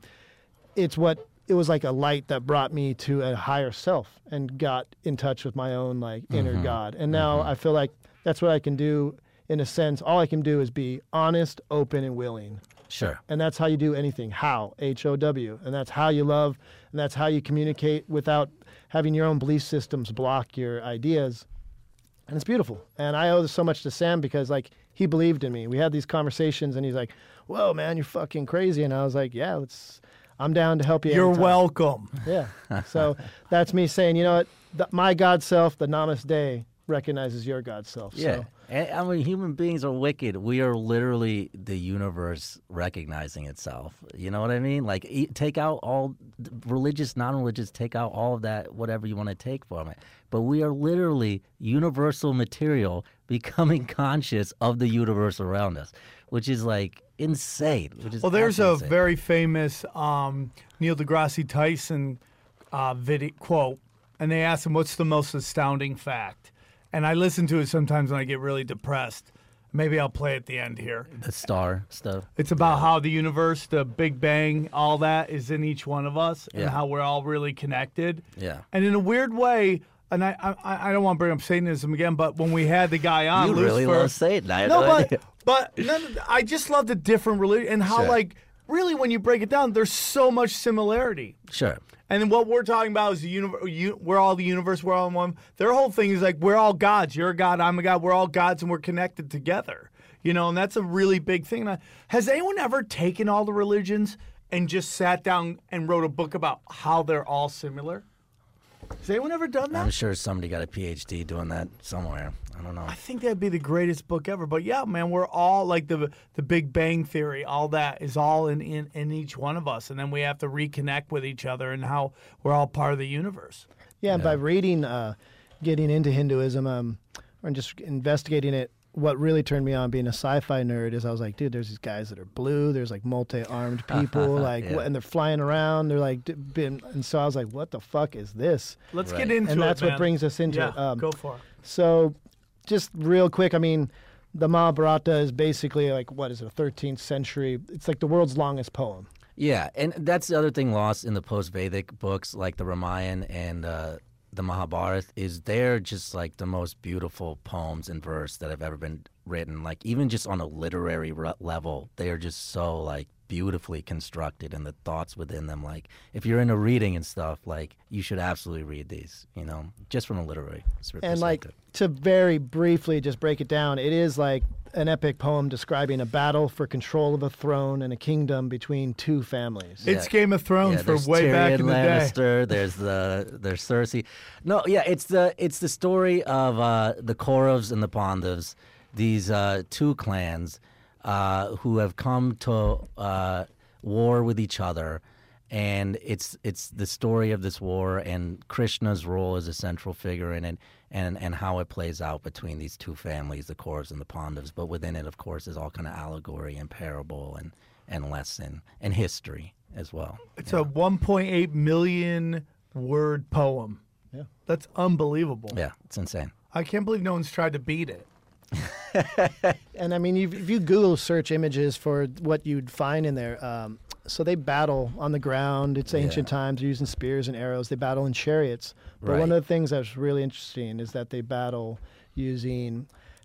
it was like a light that brought me to a higher self and got in touch with my own like inner God. And now I feel like that's what I can do in a sense. All I can do is be honest, open, and willing. Sure. And that's how you do anything. How, H-O-W. And that's how you love, and that's how you communicate without having your own belief systems block your ideas. And it's beautiful. And I owe so much to Sam because like he believed in me. We had these conversations and he's like, whoa, man, you're fucking crazy. And I was like, yeah, I'm down to help you. You're anytime." welcome. Yeah. So that's me saying, you know what? My God self, the Namaste, recognizes your God self. Yeah. So. And, I mean, human beings are wicked. We are literally the universe recognizing itself. You know what I mean? Like, take out all religious, non-religious, take out all of that, whatever you want to take from it. But we are literally universal material becoming conscious of the universe around us, which is like insane. Well, there's a insane. very famous Neil deGrasse Tyson video quote, and they asked him, "What's the most astounding fact?" And I listen to it sometimes when I get really depressed. Maybe I'll play at the end here. The star stuff. It's about how the universe, the Big Bang, all that is in each one of us, and Yeah. how we're all really connected. Yeah. And in a weird way, and I don't want to bring up Satanism again, but when we had the guy on, You really Lucifer, love Satan. I had no, no but idea. no, I just love the different religion and how Sure. like really when you break it down, there's so much similarity. Sure. And then what we're talking about is the universe. We're all the universe. We're all in one. Their whole thing is like we're all gods. You're a god. I'm a god. We're all gods, and we're connected together. You know, and that's a really big thing. Has anyone ever taken all the religions and just sat down and wrote a book about how they're all similar? Has anyone ever done that? I'm sure somebody got a PhD doing that somewhere. I don't know. I think that'd be the greatest book ever. But yeah, man, we're all like the Big Bang Theory. All that is all in each one of us, and then we have to reconnect with each other and how we're all part of the universe. Yeah, and by reading, getting into Hinduism, and just investigating it, what really turned me on being a sci-fi nerd is I was like, dude, there's these guys that are blue. There's like multi-armed people, like, Yeah. what, and they're flying around. They're like, and so I was like, what the fuck is this? Let's Right. get into it, And that's man. what brings us into Yeah, it. go for it. So, just real quick, I mean, the Mahabharata is basically like, what is it, a 13th century? It's like the world's longest poem. Yeah, and that's the other thing lost in the post-Vedic books like the Ramayana and the Mahabharata is they're just like the most beautiful poems in verse that have ever been written. Like even just on a literary level, they are just so like beautifully constructed, and the thoughts within them. Like if you're into reading and stuff, like you should absolutely read these. You know, just from a literary perspective. And like to very briefly just break it down, it is like an epic poem describing a battle for control of a throne and a kingdom between two families. It's Game of Thrones for there's way back Tyrion in the day. Lannister, there's Cersei. No, yeah, it's the story of the Kauravas and the Pandavas, these two clans who have come to war with each other, and it's the story of this war and Krishna's role as a central figure in it, and how it plays out between these two families, the Kauravas and the Pandavas. But within it, of course, is all kind of allegory and parable and lesson and history as well. It's a 1.8 million word poem. Yeah. That's unbelievable. Yeah, it's insane. I can't believe no one's tried to beat it. And I mean, if you Google search images for what you'd find in there, so they battle on the ground. It's ancient times, using spears and arrows. They battle in chariots. But one of the things that's really interesting is that they battle using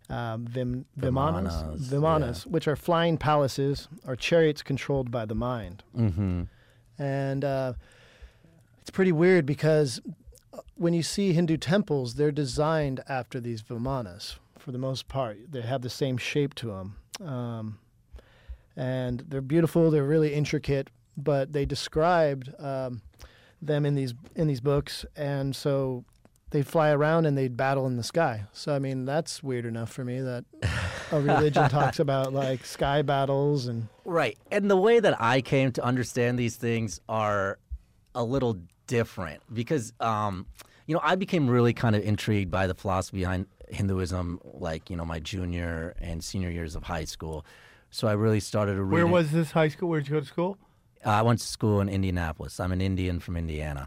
vimanas, which are flying palaces or chariots controlled by the mind. Mm-hmm. And it's pretty weird because when you see Hindu temples, they're designed after these vimanas for the most part. They have the same shape to them. And they're beautiful. They're really intricate, but they described them in these books. And so they'd fly around and they'd battle in the sky. So, I mean, that's weird enough for me that a religion talks about, like, sky battles and... Right. And the way that I came to understand these things are a little different because, I became really kind of intrigued by the philosophy behind Hinduism, like, my junior and senior years of high school. So I really started to read. Where was this high school? Where did you go to school? I went to school in Indianapolis. I'm an Indian from Indiana.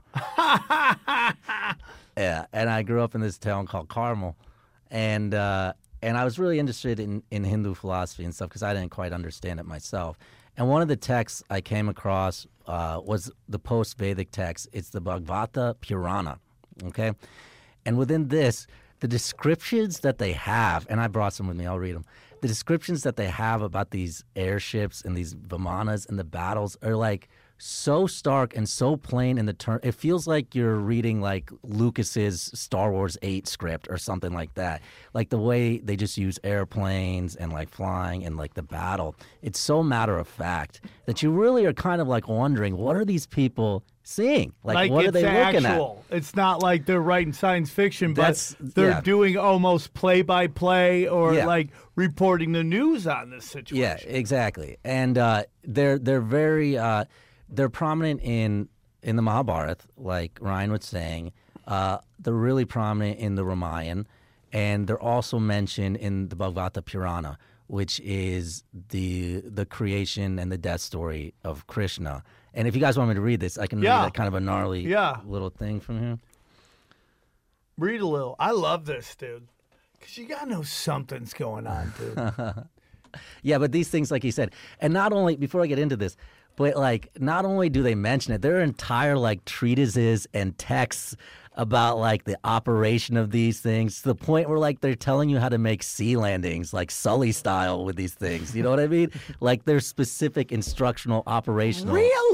Yeah, and I grew up in this town called Carmel, and I was really interested in Hindu philosophy and stuff because I didn't quite understand it myself. And one of the texts I came across was the post-Vedic text. It's the Bhagavata Purana, okay? And within this, the descriptions that they have, and I brought some with me, I'll read them. The descriptions that they have about these airships and these vimanas and the battles are like so stark and so plain in the term. It feels like you're reading like Lucas's Star Wars 8 script or something like that. Like the way they just use airplanes and like flying and like the battle. It's so matter of fact that you really are kind of like wondering, what are these people seeing? Like what are they looking at? It's not like they're writing science fiction, but they're yeah. doing almost play-by-play or like reporting the news on this situation. Yeah, exactly. And they're very they're prominent in the Mahabharata, like Ryan was saying. They're really prominent in the Ramayana, and they're also mentioned in the Bhagavata Purana, which is the creation and the death story of Krishna. And if you guys want me to read this, I can read kind of a gnarly little thing from here. Read a little. I love this, dude. Because you got to know something's going on, dude. Yeah, but these things, like he said, and not only, before I get into this, but like not only do they mention it, there are entire like treatises and texts about like the operation of these things to the point where like they're telling you how to make sea landings like Sully style with these things. You know what I mean? Like there's specific instructional operational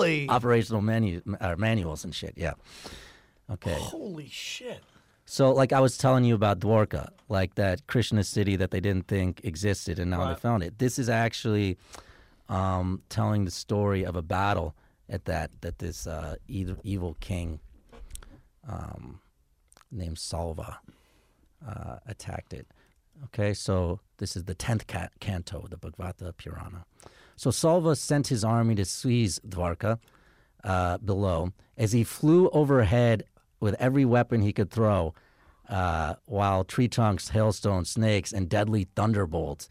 manuals and shit. Yeah. Okay. Holy shit. So like I was telling you about Dwarka, like that Krishna city that they didn't think existed and now they found it. This is actually telling the story of a battle at that this evil king named Salva attacked it. Okay, so this is the 10th canto of the Bhagavata Purana. So Salva sent his army to seize Dwarka below. As he flew overhead with every weapon he could throw, while tree trunks, hailstones, snakes, and deadly thunderbolts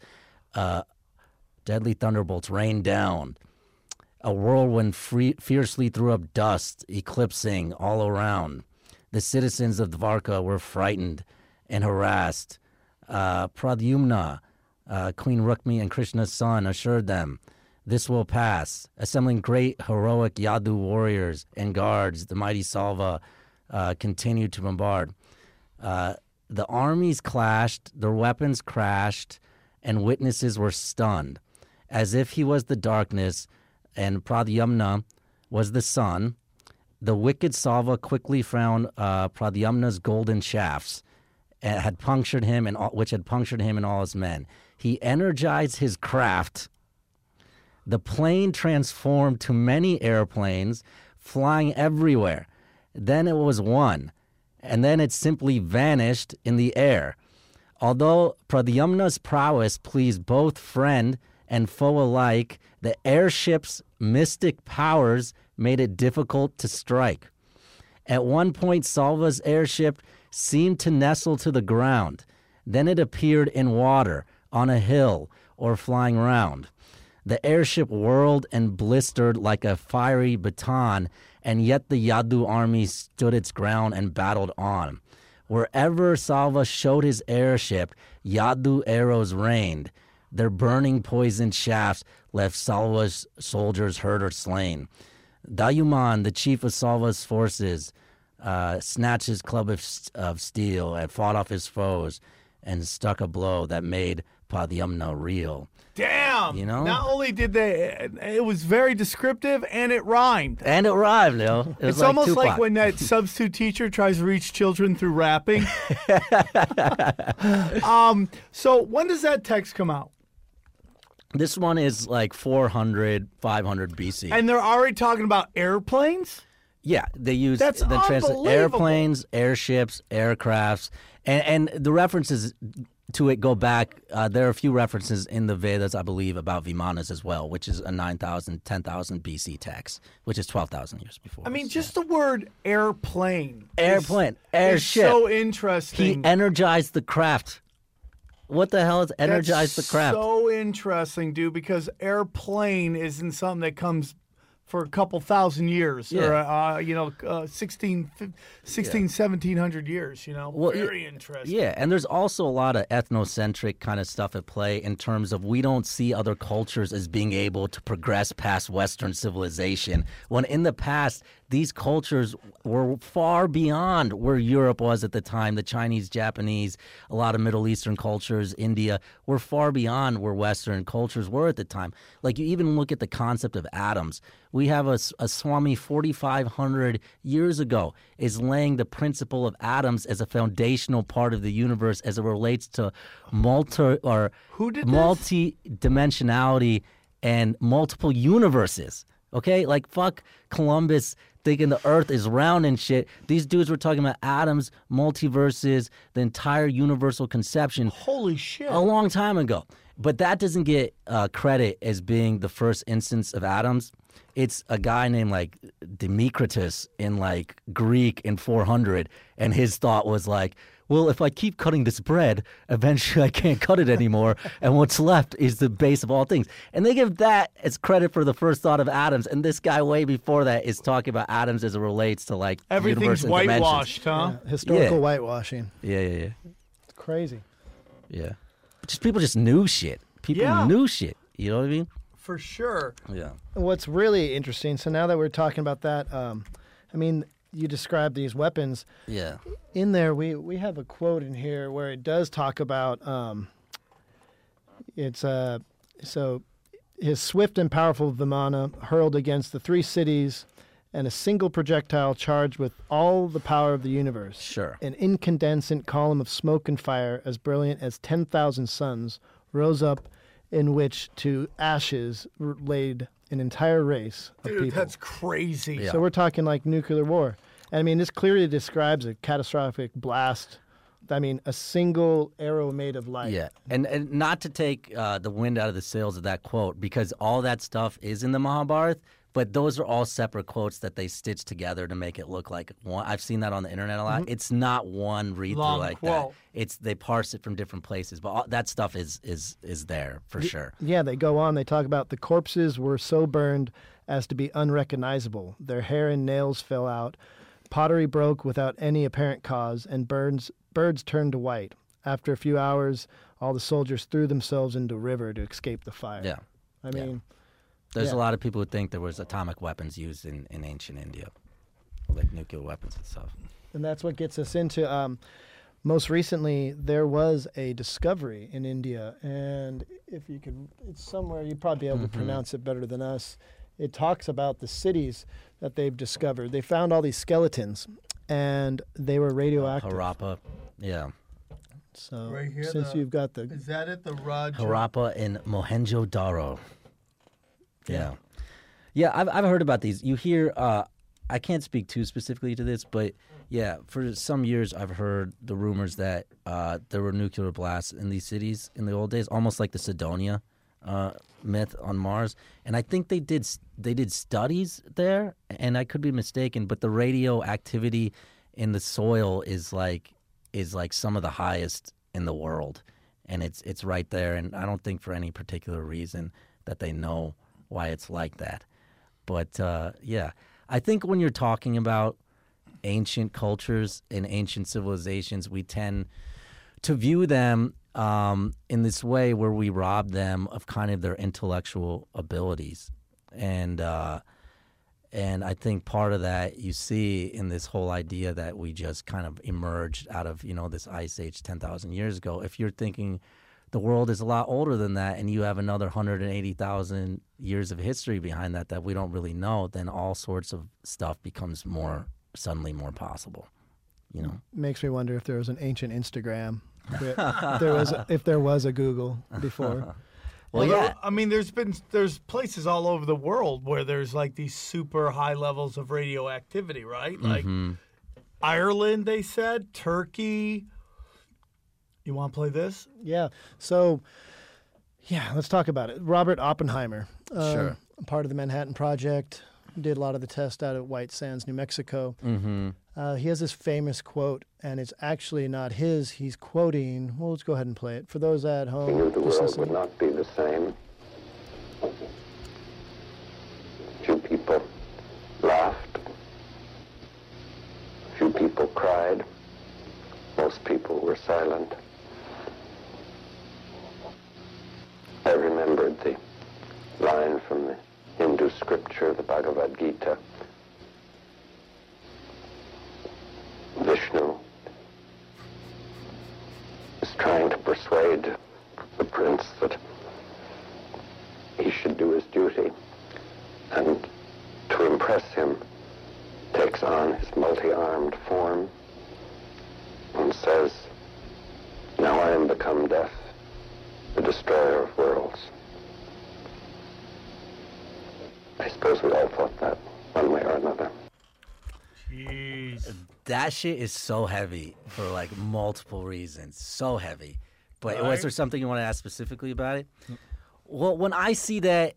rained down. A whirlwind fiercely threw up dust, eclipsing all around. The citizens of Dwarka were frightened and harassed. Pradyumna, Queen Rukmi and Krishna's son, assured them, "This will pass." Assembling great heroic Yadu warriors and guards, the mighty Salva continued to bombard. The armies clashed, their weapons crashed, and witnesses were stunned. As if he was the darkness and Pradyumna was the sun, the wicked Salva quickly found Pradyumna's golden shafts, which had punctured him and all his men. He energized his craft. The plane transformed to many airplanes, flying everywhere. Then it was one, and then it simply vanished in the air. Although Pradyumna's prowess pleased both friend and foe alike, the airship's mystic powers made it difficult to strike. At one point, Salva's airship seemed to nestle to the ground. Then it appeared in water, on a hill, or flying round. The airship whirled and blistered like a fiery baton, and yet the Yadu army stood its ground and battled on. Wherever Salva showed his airship, Yadu arrows rained. Their burning poisoned shafts left Salva's soldiers hurt or slain. Dayuman, the chief of Salva's forces, snatched his club of steel and fought off his foes and struck a blow that made Padayamna reel. Damn! You know? Not only did it was very descriptive and it rhymed. And it rhymed, yo. It was It's like almost Tupac. like when that substitute teacher tries to reach children through rapping. So when does that text come out? This one is like 400, 500 BC. And they're already talking about airplanes? Yeah, they use That's unbelievable. airplanes, airships, aircrafts, and the references to it go back. There are a few references in the Vedas, I believe, about Vimanas as well, which is a 9,000, 10,000 BC text, which is 12,000 years before. I mean, just the word airplane. Airplane, is airship. so interesting. He energized the craft. What the hell is energized the craft? So interesting, dude, because airplane isn't something that comes for a couple thousand years or 16 1700 years, very interesting. Yeah, and there's also a lot of ethnocentric kind of stuff at play in terms of we don't see other cultures as being able to progress past Western civilization, when in the past these cultures were far beyond where Europe was at the time. The Chinese, Japanese, a lot of Middle Eastern cultures, India, were far beyond where Western cultures were at the time. Like, you even look at the concept of atoms. We have a Swami 4,500 years ago is laying the principle of atoms as a foundational part of the universe as it relates to multi-dimensionality and multiple universes. Okay? Like, fuck Columbus thinking the earth is round and shit. These dudes were talking about atoms, multiverses, the entire universal conception. Holy shit. A long time ago. But that doesn't get credit as being the first instance of atoms. It's a guy named like Democritus in like Greek in 400, and his thought was like, well, if I keep cutting this bread, eventually I can't cut it anymore, and what's left is the base of all things. And they give that as credit for the first thought of atoms, and this guy way before that is talking about atoms as it relates to like everything's whitewashed, huh? Yeah, historical whitewashing. Yeah. It's crazy. Yeah. People just knew shit. People knew shit. You know what I mean? For sure. Yeah. What's really interesting, so now that we're talking about that, you described these weapons. Yeah. In there, we have a quote in here where it does talk about so his swift and powerful Vimana hurled against the three cities and a single projectile charged with all the power of the universe. Sure. An incandescent column of smoke and fire as brilliant as 10,000 suns rose up, in which to ashes laid an entire race of people. Dude, that's crazy. Yeah. So we're talking like nuclear war. I mean, this clearly describes a catastrophic blast. I mean, a single arrow made of light. Yeah, and not to take the wind out of the sails of that quote, because all that stuff is in the Mahabharata, but those are all separate quotes that they stitch together to make it look like one. I've seen that on the internet a lot. Mm-hmm. It's not one read through like quote. That. They parse it from different places, but all, that stuff is there for sure. Yeah, they go on. They talk about the corpses were so burned as to be unrecognizable. Their hair and nails fell out. Pottery broke without any apparent cause, and birds turned to white. After a few hours, all the soldiers threw themselves into a river to escape the fire. Yeah. I mean... There's a lot of people who think there was atomic weapons used in ancient India, like nuclear weapons and stuff. And that's what gets us into, most recently, there was a discovery in India, and if you could, it's somewhere, you'd probably be able to pronounce it better than us. It talks about the cities that they've discovered. They found all these skeletons, and they were radioactive. Harappa, yeah. So, Right here, since you've got the... Is that it, the Raj? Harappa and Mohenjo-Daro. Yeah. Yeah, I've heard about these. You hear, I can't speak too specifically to this, but yeah, for some years I've heard the rumors that there were nuclear blasts in these cities in the old days, almost like the Cydonia myth on Mars. And I think they did studies there, and I could be mistaken, but the radioactivity in the soil is like some of the highest in the world. And it's right there, and I don't think for any particular reason that they know why it's like that. But I think when you're talking about ancient cultures and ancient civilizations, we tend to view them in this way where we rob them of kind of their intellectual abilities. And I think part of that you see in this whole idea that we just kind of emerged out of, this ice age 10,000 years ago. If you're thinking the world is a lot older than that and you have another 180,000 years of history behind that we don't really know, then all sorts of stuff becomes suddenly more possible, Makes me wonder if there was an ancient Instagram, if there was a Google before. Well, yeah. I mean, there's places all over the world where there's like these super high levels of radioactivity, right? Like Ireland, they said, Turkey. You want to play this? Yeah. So, let's talk about it. Robert Oppenheimer, Sure. Part of the Manhattan Project, did a lot of the tests out at White Sands, New Mexico. He has this famous quote, and it's actually not his. He's quoting. Well, let's go ahead and play it. For those at home, We knew the world listen. would not be the same. Few people laughed. Few people cried. Most people were silent. I remembered the line from the Hindu scripture, the Bhagavad Gita. Vishnu is trying to persuade the prince that he should do his duty, and to impress him takes on his multi-armed form and says, "Now I am become death, the destroyer of worlds." I suppose we all thought that one way or another. Jeez. That shit is so heavy for like multiple reasons. So heavy. But was there something you want to ask specifically about it? Well, when I see that,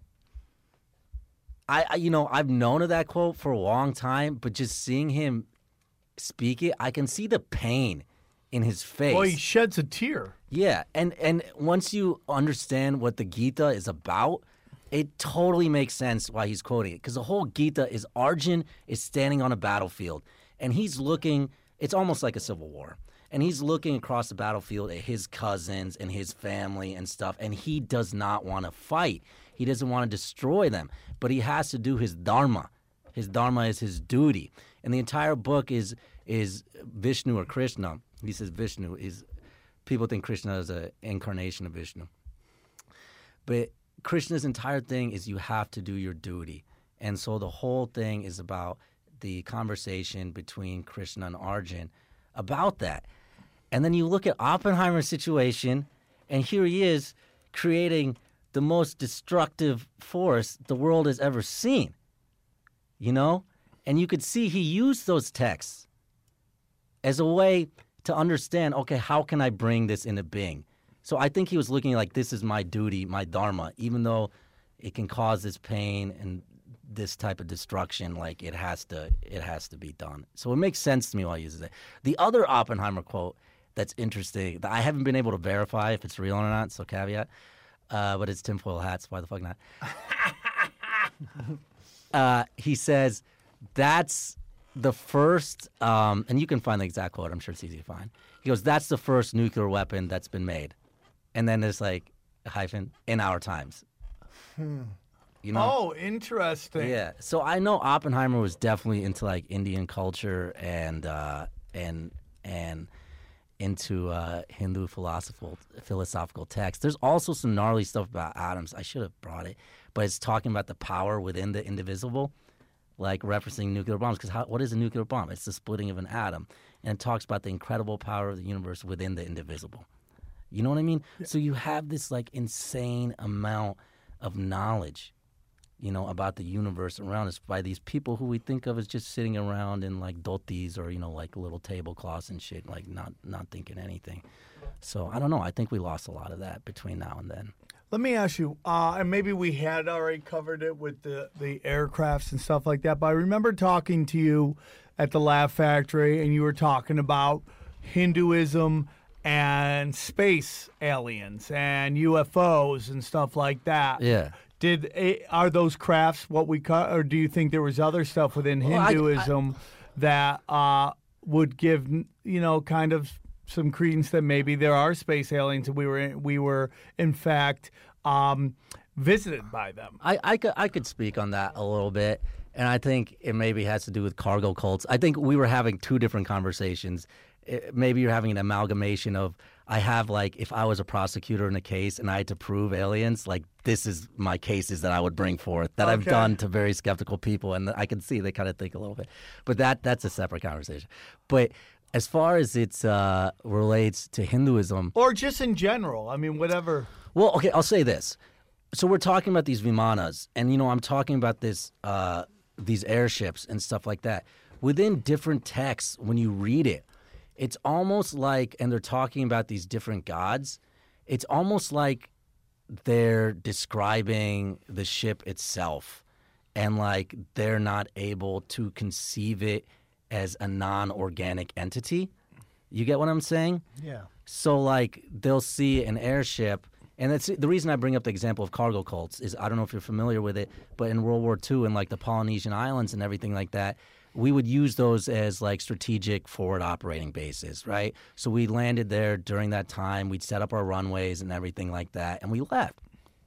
I've known of that quote for a long time, but just seeing him speak it, I can see the pain in his face. Boy, he sheds a tear. Yeah, and once you understand what the Gita is about, it totally makes sense why he's quoting it. Because the whole Gita is Arjun is standing on a battlefield, and he's looking, it's almost like a civil war. And he's looking across the battlefield at his cousins and his family and stuff, and he does not want to fight. He doesn't want to destroy them, but he has to do his dharma. His dharma is his duty. And the entire book is Vishnu or Krishna. He says Vishnu is, people think Krishna is an incarnation of Vishnu. But Krishna's entire thing is you have to do your duty. And so the whole thing is about the conversation between Krishna and Arjun about that. And then you look at Oppenheimer's situation, and here he is creating the most destructive force the world has ever seen. And you could see he used those texts as a way to understand, okay, how can I bring this into being? So I think he was looking like, this is my duty, my dharma, even though it can cause this pain and this type of destruction, like it has to be done. So it makes sense to me why he uses it. The other Oppenheimer quote that's interesting, that I haven't been able to verify if it's real or not, so caveat, but it's tinfoil hats, why the fuck not? He says, that's the first, and you can find the exact quote, I'm sure it's easy to find. He goes, that's the first nuclear weapon that's been made. And then there's like a hyphen, in our times. Oh, interesting. Yeah. So I know Oppenheimer was definitely into like Indian culture and into Hindu philosophical texts. There's also some gnarly stuff about atoms. I should have brought it, but it's talking about the power within the indivisible, like referencing nuclear bombs. Because what is a nuclear bomb? It's the splitting of an atom, and it talks about the incredible power of the universe within the indivisible. You know what I mean? Yeah. So you have this like insane amount of knowledge, about the universe around us by these people who we think of as just sitting around in like dhotis or, like little tablecloths and shit, like not thinking anything. So I don't know. I think we lost a lot of that between now and then. Let me ask you, and maybe we had already covered it with the aircrafts and stuff like that, but I remember talking to you at the Laugh Factory, and you were talking about Hinduism and space aliens and UFOs and stuff like that. Yeah. Are those crafts what we cut, or do you think there was other stuff within Hinduism that would give, kind of some credence that maybe there are space aliens and we were in fact visited by them. I could speak on that a little bit, and I think it maybe has to do with cargo cults. I think we were having two different conversations. Maybe you're having an amalgamation of, I have, like, if I was a prosecutor in a case and I had to prove aliens, like, this is my cases that I would bring forth that I've done to very skeptical people, and I can see they kind of think a little bit. But that's a separate conversation. But as far as it relates to Hinduism, or just in general, I mean, whatever. Well, okay, I'll say this. So we're talking about these vimanas, and, you know, I'm talking about this these airships and stuff like that. Within different texts, when you read it, it's almost like, and they're talking about these different gods, it's almost like they're describing the ship itself, and, like, they're not able to conceive it as a non-organic entity. You get what I'm saying? Yeah. So, like, they'll see an airship, and that's the reason I bring up the example of cargo cults is, I don't know if you're familiar with it, but in World War II and, like, the Polynesian Islands and everything like that, we would use those as, like, strategic forward operating bases, right? So we landed there during that time. We'd set up our runways and everything like that, and we left.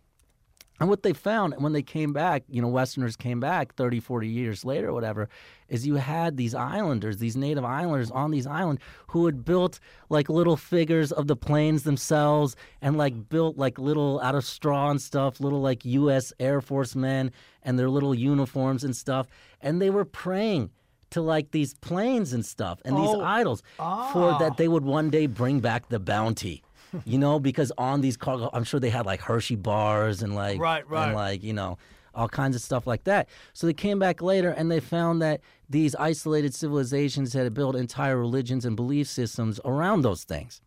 And what they found when they came back, you know, Westerners came back 30, 40 years later or whatever, is you had these islanders, these native islanders on these islands who had built, like, little figures of the planes themselves and, like, built, like, little out of straw and stuff, little, like, U.S. Air Force men and their little uniforms and stuff. And they were praying to, like, these planes and stuff and these idols for that they would one day bring back the bounty. You know, because on these cargo, I'm sure they had, like, Hershey bars and, like, and, like, you know, all kinds of stuff like that. So they came back later and they found that these isolated civilizations had built entire religions and belief systems around those things.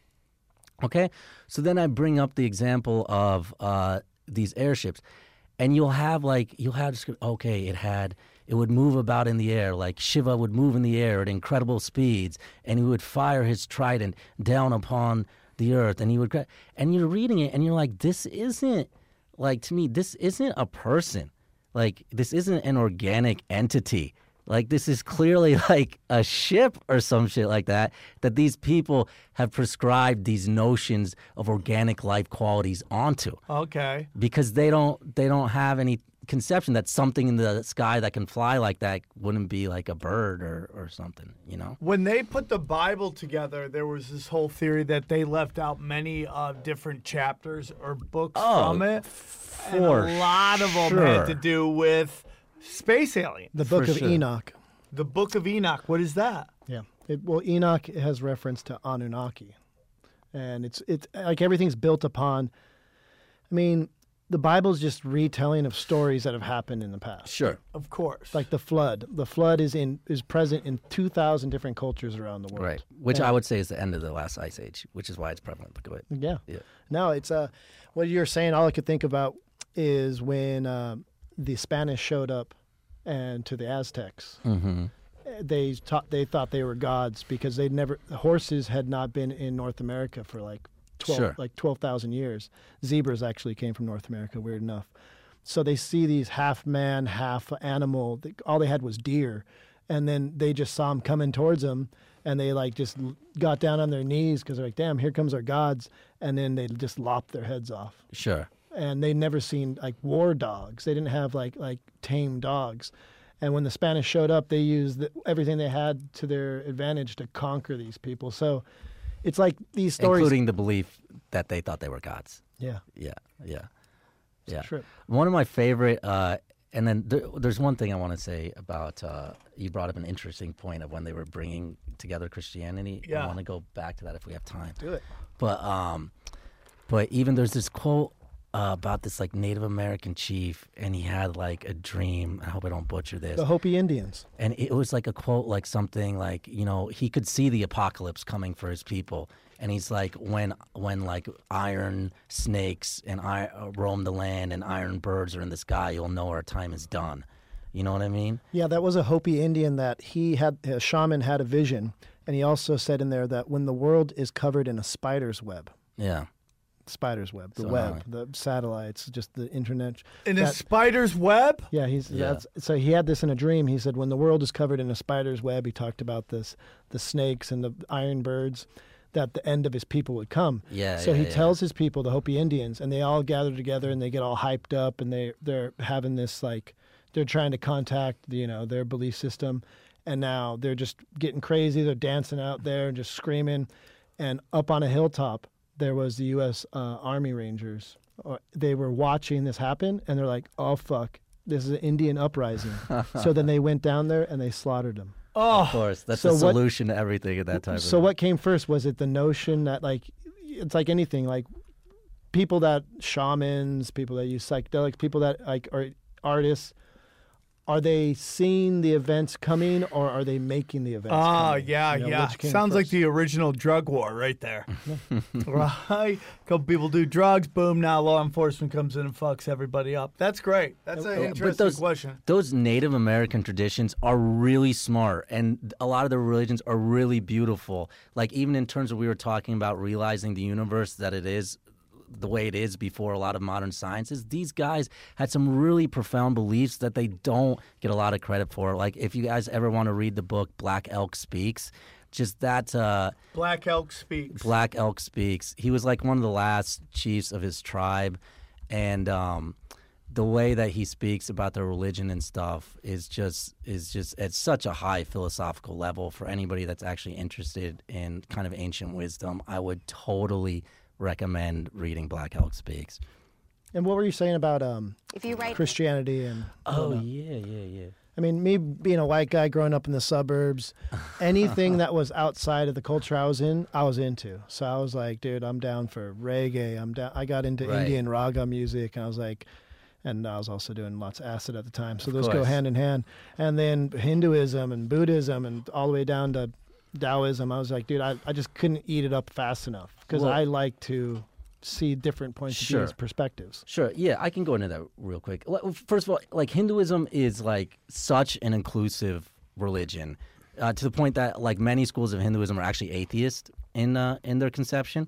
Okay? So then I bring up the example of these airships, and you'll have, okay, it would move about in the air, like Shiva would move in the air at incredible speeds, and he would fire his trident down upon the earth, and and you're reading it and you're like, this isn't, like, to me, this isn't a person, like, this isn't an organic entity, like, this is clearly like a ship or some shit like that these people have prescribed these notions of organic life qualities onto. Okay. Because they don't have any conception that something in the sky that can fly like that wouldn't be like a bird or something, you know? When they put the Bible together, there was this whole theory that they left out many different chapters or books from it. And a lot of them had to do with space aliens. The Book of Enoch. The Book of Enoch. What is that? Yeah. Enoch has reference to Anunnaki. And it's like everything's built upon, I mean, the Bible's just retelling of stories that have happened in the past. Sure. Of course. Like the flood. The flood is present in 2,000 different cultures around the world. Right. Which I would say is the end of the last ice age, which is why it's prevalent. But go ahead. Yeah. No, it's what you're saying, all I could think about is when the Spanish showed up and to the Aztecs. Mm-hmm. They thought they were gods because horses had not been in North America for like 12,000 years. Zebras actually came from North America, weird enough. So they see these half man, half animal. All they had was deer. And then they just saw them coming towards them. And they like just got down on their knees because they're like, damn, here comes our gods. And then they just lopped their heads off. Sure. And they'd never seen like war dogs. They didn't have like tame dogs. And when the Spanish showed up, they used everything they had to their advantage to conquer these people. So it's like these stories, including the belief that they thought they were gods. Yeah. It's a trip. One of my favorite, and then there's one thing I want to say about, you brought up an interesting point of when they were bringing together Christianity. Yeah. I want to go back to that if we have time. Do it. But even there's this quote about this like Native American chief, and he had like a dream. I hope I don't butcher this. The Hopi Indians. And it was like a quote, like something like, you know, he could see the apocalypse coming for his people. And he's like, when like iron snakes and roam the land and iron birds are in the sky, you'll know our time is done. You know what I mean? Yeah, that was a Hopi Indian that a shaman had a vision. And he also said in there that when the world is covered in a spider's web. Yeah. Spider's web, the web, the satellites, just the internet. In a spider's web? Yeah, so he had this in a dream. He said when the world is covered in a spider's web, he talked about the snakes and the iron birds, that the end of his people would come. Yeah. So yeah, he yeah. tells his people, the Hopi Indians, and they all gather together and they get all hyped up and they're having this like they're trying to contact their belief system, and now they're just getting crazy. They're dancing out there and just screaming, and up on a hilltop there was the U.S. Army Rangers. They were watching this happen, and they're like, "Oh fuck, this is an Indian uprising." So then they went down there and they slaughtered them. Of course, that's the solution to everything at that time. So what came first? Was it the notion that like it's like anything, like people that shamans, people that use psychedelics, people that like are artists, are they seeing the events coming or are they making the events coming? Yeah. Sounds like the original drug war right there. Right? A couple people do drugs, boom, now law enforcement comes in and fucks everybody up. That's great. That's an interesting question. Those Native American traditions are really smart, and a lot of the religions are really beautiful. Like even in terms of we were talking about realizing the universe that it is the way it is before a lot of modern sciences, these guys had some really profound beliefs that they don't get a lot of credit for. Like if you guys ever want to read the book Black Elk Speaks, just that Black Elk Speaks. Black Elk Speaks. He was like one of the last chiefs of his tribe, and the way that he speaks about their religion and stuff is just at such a high philosophical level for anybody that's actually interested in kind of ancient wisdom. I would totally recommend reading Black Elk Speaks. And what were you saying about If you write Christianity and yeah. I mean, me being a white guy growing up in the suburbs, anything that was outside of the culture I was into. So I was like, dude, I'm down for reggae. I got into Indian raga music, and I was like, and I was also doing lots of acid at the time. So those go hand in hand. And then Hinduism and Buddhism and all the way down to Taoism. I was like, dude, I just couldn't eat it up fast enough because I like to see different points of view, perspectives. Sure, yeah, I can go into that real quick. First of all, like Hinduism is like such an inclusive religion to the point that like many schools of Hinduism are actually atheist in their conception.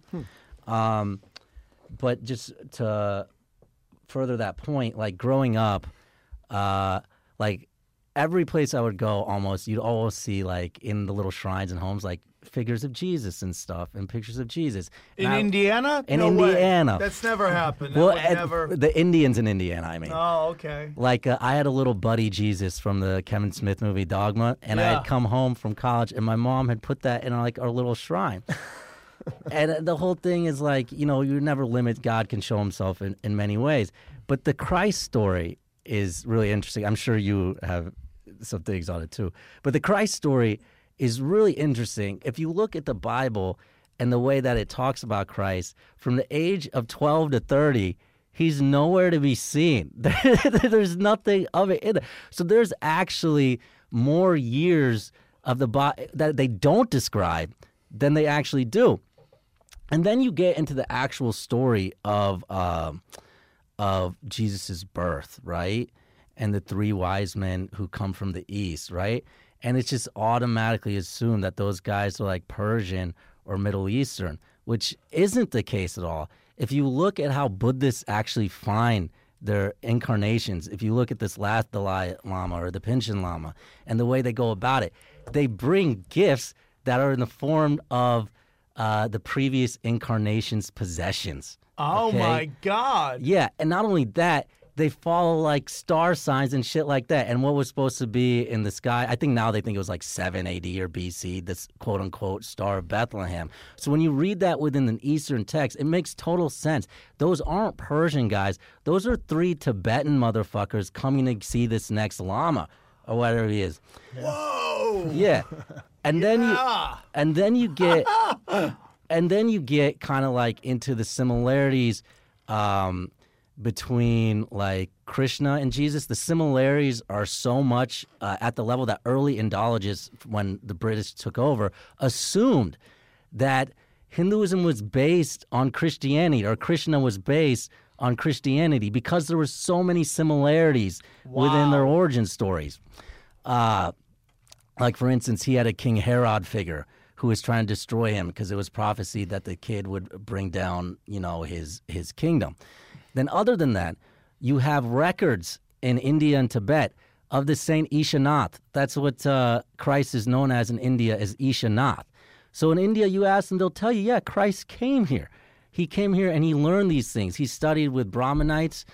But just to further that point, like growing up, like every place I would go, almost you'd always see like in the little shrines and homes like figures of Jesus and stuff and pictures of Jesus. In Indiana? In No Indiana. way. That's never happened. Well, Never. the Indians in Indiana, I mean. Oh, okay. Like I had a little buddy Jesus from the Kevin Smith movie Dogma, and I had come home from college, and my mom had put that in like our little shrine. And the whole thing is like, you never limit. God can show himself in many ways. But the Christ story is really interesting. I'm sure you have some things on it too. But the Christ story is really interesting. If you look at the Bible and the way that it talks about Christ, from the age of 12 to 30, he's nowhere to be seen. There's nothing of it in there. So there's actually more years of the Bible that they don't describe than they actually do. And then you get into the actual story of Jesus's birth, right? And the three wise men who come from the east, right? And it's just automatically assumed that those guys are like Persian or Middle Eastern, which isn't the case at all. If you look at how Buddhists actually find their incarnations, if you look at this last Dalai Lama or the Panchen Lama and the way they go about it, they bring gifts that are in the form of the previous incarnation's possessions. Oh, my God. Yeah, and not only that, they follow like star signs and shit like that. And what was supposed to be in the sky, I think now they think it was like 7 AD or BC, this quote unquote Star of Bethlehem. So when you read that within an Eastern text, it makes total sense. Those aren't Persian guys. Those are 3 Tibetan motherfuckers coming to see this next Lama or whatever he is. Whoa! Yeah. And then you get kind of like into the similarities between like Krishna and Jesus. The similarities are so much at the level that early Indologists, when the British took over, assumed that Hinduism was based on Christianity or Krishna was based on Christianity because there were so many similarities within their origin stories. Like, for instance, he had a King Herod figure who was trying to destroy him because it was prophesied that the kid would bring down, his kingdom. Then other than that, you have records in India and Tibet of the Saint Ishanath. That's what Christ is known as in India, as Ishanath. So in India, you ask them, they'll tell you, yeah, Christ came here. He came here and he learned these things. He studied with Brahmanites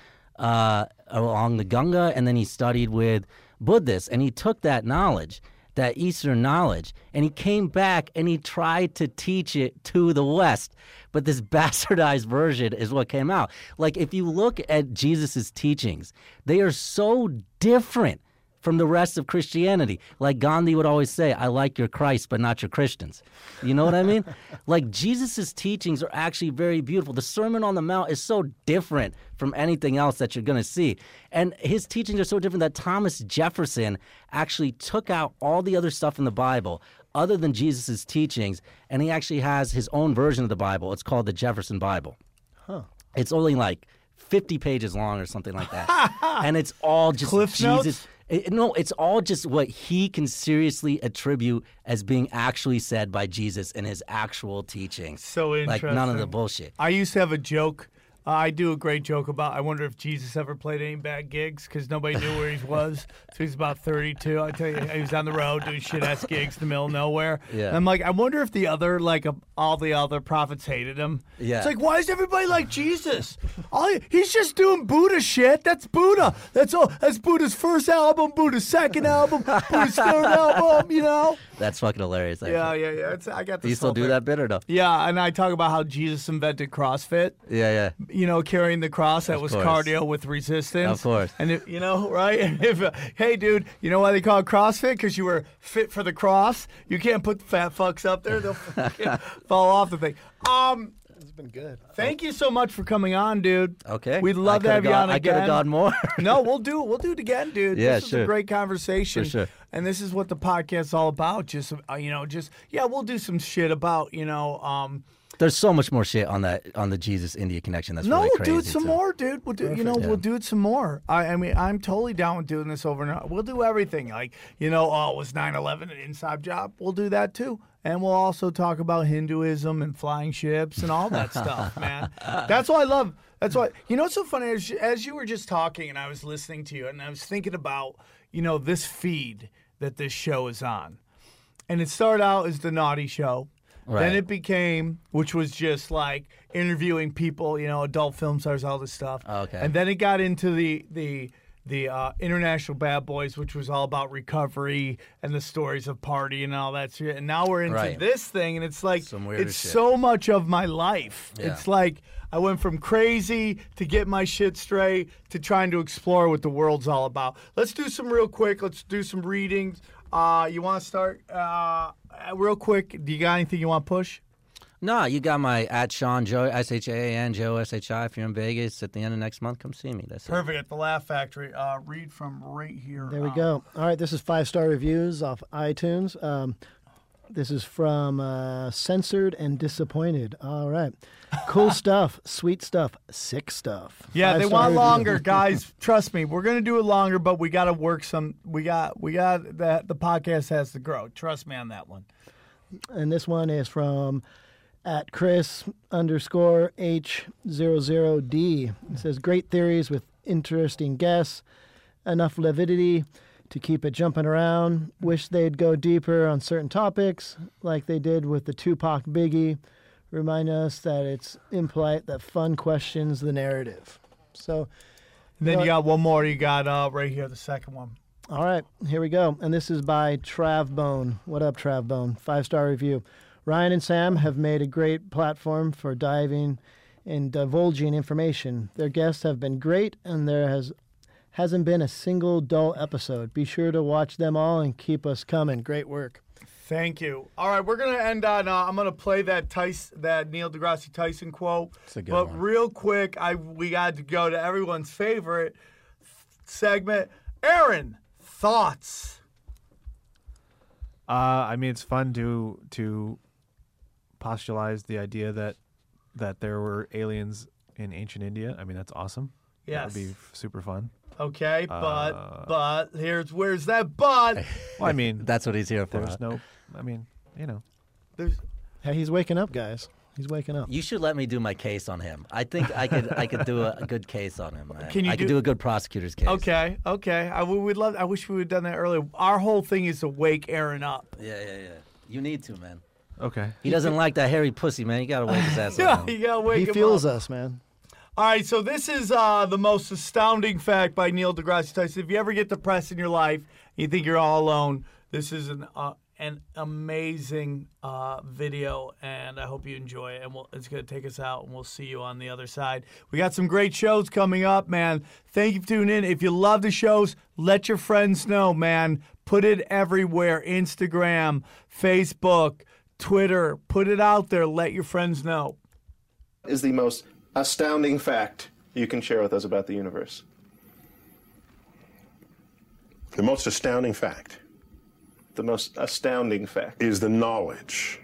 along the Ganga, and then he studied with Buddhists, and he took that knowledge, that Eastern knowledge, and he came back and he tried to teach it to the West. But this bastardized version is what came out. Like, if you look at Jesus' teachings, they are so different from the rest of Christianity. Like Gandhi would always say, I like your Christ, but not your Christians. You know what I mean? Like, Jesus' teachings are actually very beautiful. The Sermon on the Mount is so different from anything else that you're going to see. And his teachings are so different that Thomas Jefferson actually took out all the other stuff in the Bible other than Jesus' teachings, and he actually has his own version of the Bible. It's called the Jefferson Bible. Huh. It's only like 50 pages long or something like that. And it's all just Cliff Jesus. Notes? No, it's all just what he can seriously attribute as being actually said by Jesus in his actual teachings. So interesting. Like, none of the bullshit. I used to have a joke. I do a great joke about, I wonder if Jesus ever played any bad gigs because nobody knew where he was. So he's about 32. I tell you, he was on the road doing shit-ass gigs in the middle of nowhere. Yeah. And I'm like, I wonder if the other, like, all the other prophets hated him. Yeah. It's like, why is everybody like Jesus? He's just doing Buddha shit. That's Buddha. That's all. That's Buddha's first album, Buddha's second album, Buddha's third album, you know? That's fucking hilarious. Actually. Yeah. I got this. You still do that bit or no? Yeah, and I talk about how Jesus invented CrossFit. Yeah. You know, carrying the cross, that Of was course. cardio with resistance. Of course. And, you know, right? And hey, dude, you know why they call it CrossFit? Because you were fit for the cross. You can't put the fat fucks up there. They'll fucking fall off the thing. It's been good. Thank you so much for coming on, dude. Okay. We'd love to have you on I could again. have gone more. No, we'll do it again, dude. Yeah, this is sure. a great conversation. For sure. And this is what the podcast's all about. Just, we'll do some shit about, There's so much more shit on the Jesus India connection. That's no, really we'll crazy. do it some too. more, dude. We'll do, we'll do it some more. I mean, I'm totally down with doing this over and over. We'll do everything. Like, was 9/11 an inside job? We'll do that too. And we'll also talk about Hinduism and flying ships and all that stuff, man. That's what I love. That's why, what's so funny, as you were just talking and I was listening to you and I was thinking about, this feed that this show is on. And it started out as the Naughty Show. Right. Then it became, which was just like interviewing people, adult film stars, all this stuff. Okay. And then it got into the International Bad Boys, which was all about recovery and the stories of party and all that shit. And now we're into this thing, and it's like, Some weirder it's shit. so much of my life. Yeah. It's like I went from crazy to get my shit straight to trying to explore what the world's all about. Let's do some real quick. Let's do some readings. You want to start real quick? Do you got anything you want to push? No, you got my @Sean Joe, SHAAN, JOSHI. If you're in Vegas at the end of next month, come see me. That's it. Perfect. At the Laugh Factory. Read from right here. There we go. All right, this is 5-star reviews off iTunes. This is from Censored and Disappointed. All right. Cool stuff, sweet stuff, sick stuff. Yeah, they 5-star want review. longer, guys. Trust me, we're gonna do it longer, but we got to work some. We got that. The podcast has to grow. Trust me on that one. And this one is from @Chris_H00D. It says, great theories with interesting guests, enough lividity to keep it jumping around. Wish they'd go deeper on certain topics like they did with the Tupac Biggie. Remind us that it's impolite that fun questions the narrative. So, And then you got one more. You got right here, the second one. all right, here we go. And this is by Travbone. What up, Travbone? 5-star review. Ryan and Sam have made a great platform for diving and divulging information. Their guests have been great, and there hasn't been a single dull episode. Be sure to watch them all and keep us coming. Great work. Thank you. All right, we're gonna end on. I'm gonna play that Neil deGrasse Tyson quote. It's a good but one. real quick, we got to go to everyone's favorite segment. Aaron, thoughts? I mean, it's fun to postulate the idea that there were aliens in ancient India. I mean, that's awesome. Yes. That would be super fun. Okay, but where's that but? Well, I mean, That's what he's here for. there's no. I mean, There's Hey, he's waking up, guys. He's waking up. You should let me do my case on him. I think I could do a good case on him. Man. Can you I could do- do a good prosecutor's case. okay. I wish we would have done that earlier. Our whole thing is to wake Aaron up. Yeah. You need to, man. Okay. He doesn't like that hairy pussy, man. You gotta wake his ass Yeah, up. you gotta wake He him feels up. us, man. All right, so this is the most astounding fact by Neil deGrasse Tyson. If you ever get depressed in your life, you think you're all alone, this is an amazing video, and I hope you enjoy it. And it's going to take us out, and we'll see you on the other side. We got some great shows coming up, man. Thank you for tuning in. If you love the shows, let your friends know, man. Put it everywhere. Instagram, Facebook, Twitter. Put it out there. Let your friends know. Is the most astounding fact you can share with us about the universe? The most astounding fact. The most astounding fact is the knowledge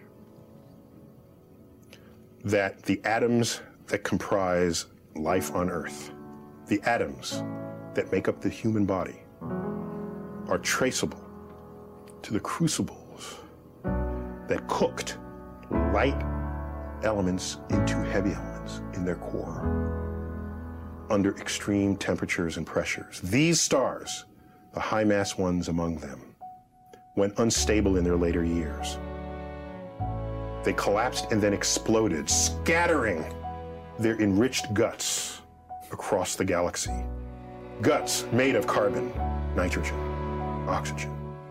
that the atoms that comprise life on Earth, the atoms that make up the human body, are traceable to the crucibles that cooked light elements into heavy elements in their core under extreme temperatures and pressures. These stars, the high mass ones among them, went unstable in their later years. They collapsed and then exploded, scattering their enriched guts across the galaxy. Guts made of carbon, nitrogen, oxygen,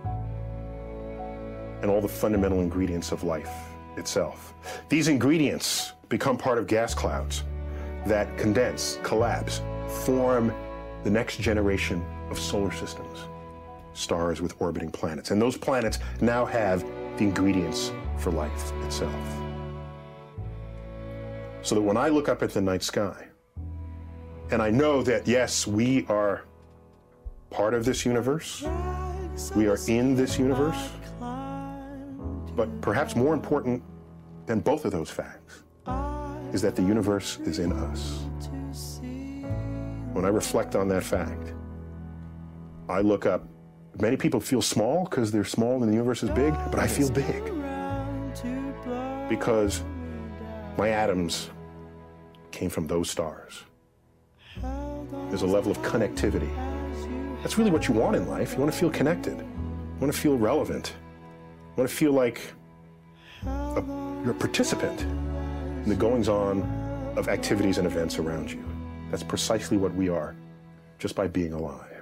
and all the fundamental ingredients of life itself. These ingredients become part of gas clouds that condense, collapse, form the next generation of solar systems. Stars with orbiting planets. And those planets now have the ingredients for life itself. So that when I look up at the night sky, and I know that, yes, we are part of this universe, we are in this universe, but perhaps more important than both of those facts is that the universe is in us. When I reflect on that fact, I look up. Many people feel small because they're small and the universe is big, but I feel big because my atoms came from those stars. There's a level of connectivity. That's really what you want in life. You want to feel connected. You want to feel relevant. You want to feel like you're a participant in the goings-on of activities and events around you. That's precisely what we are, just by being alive.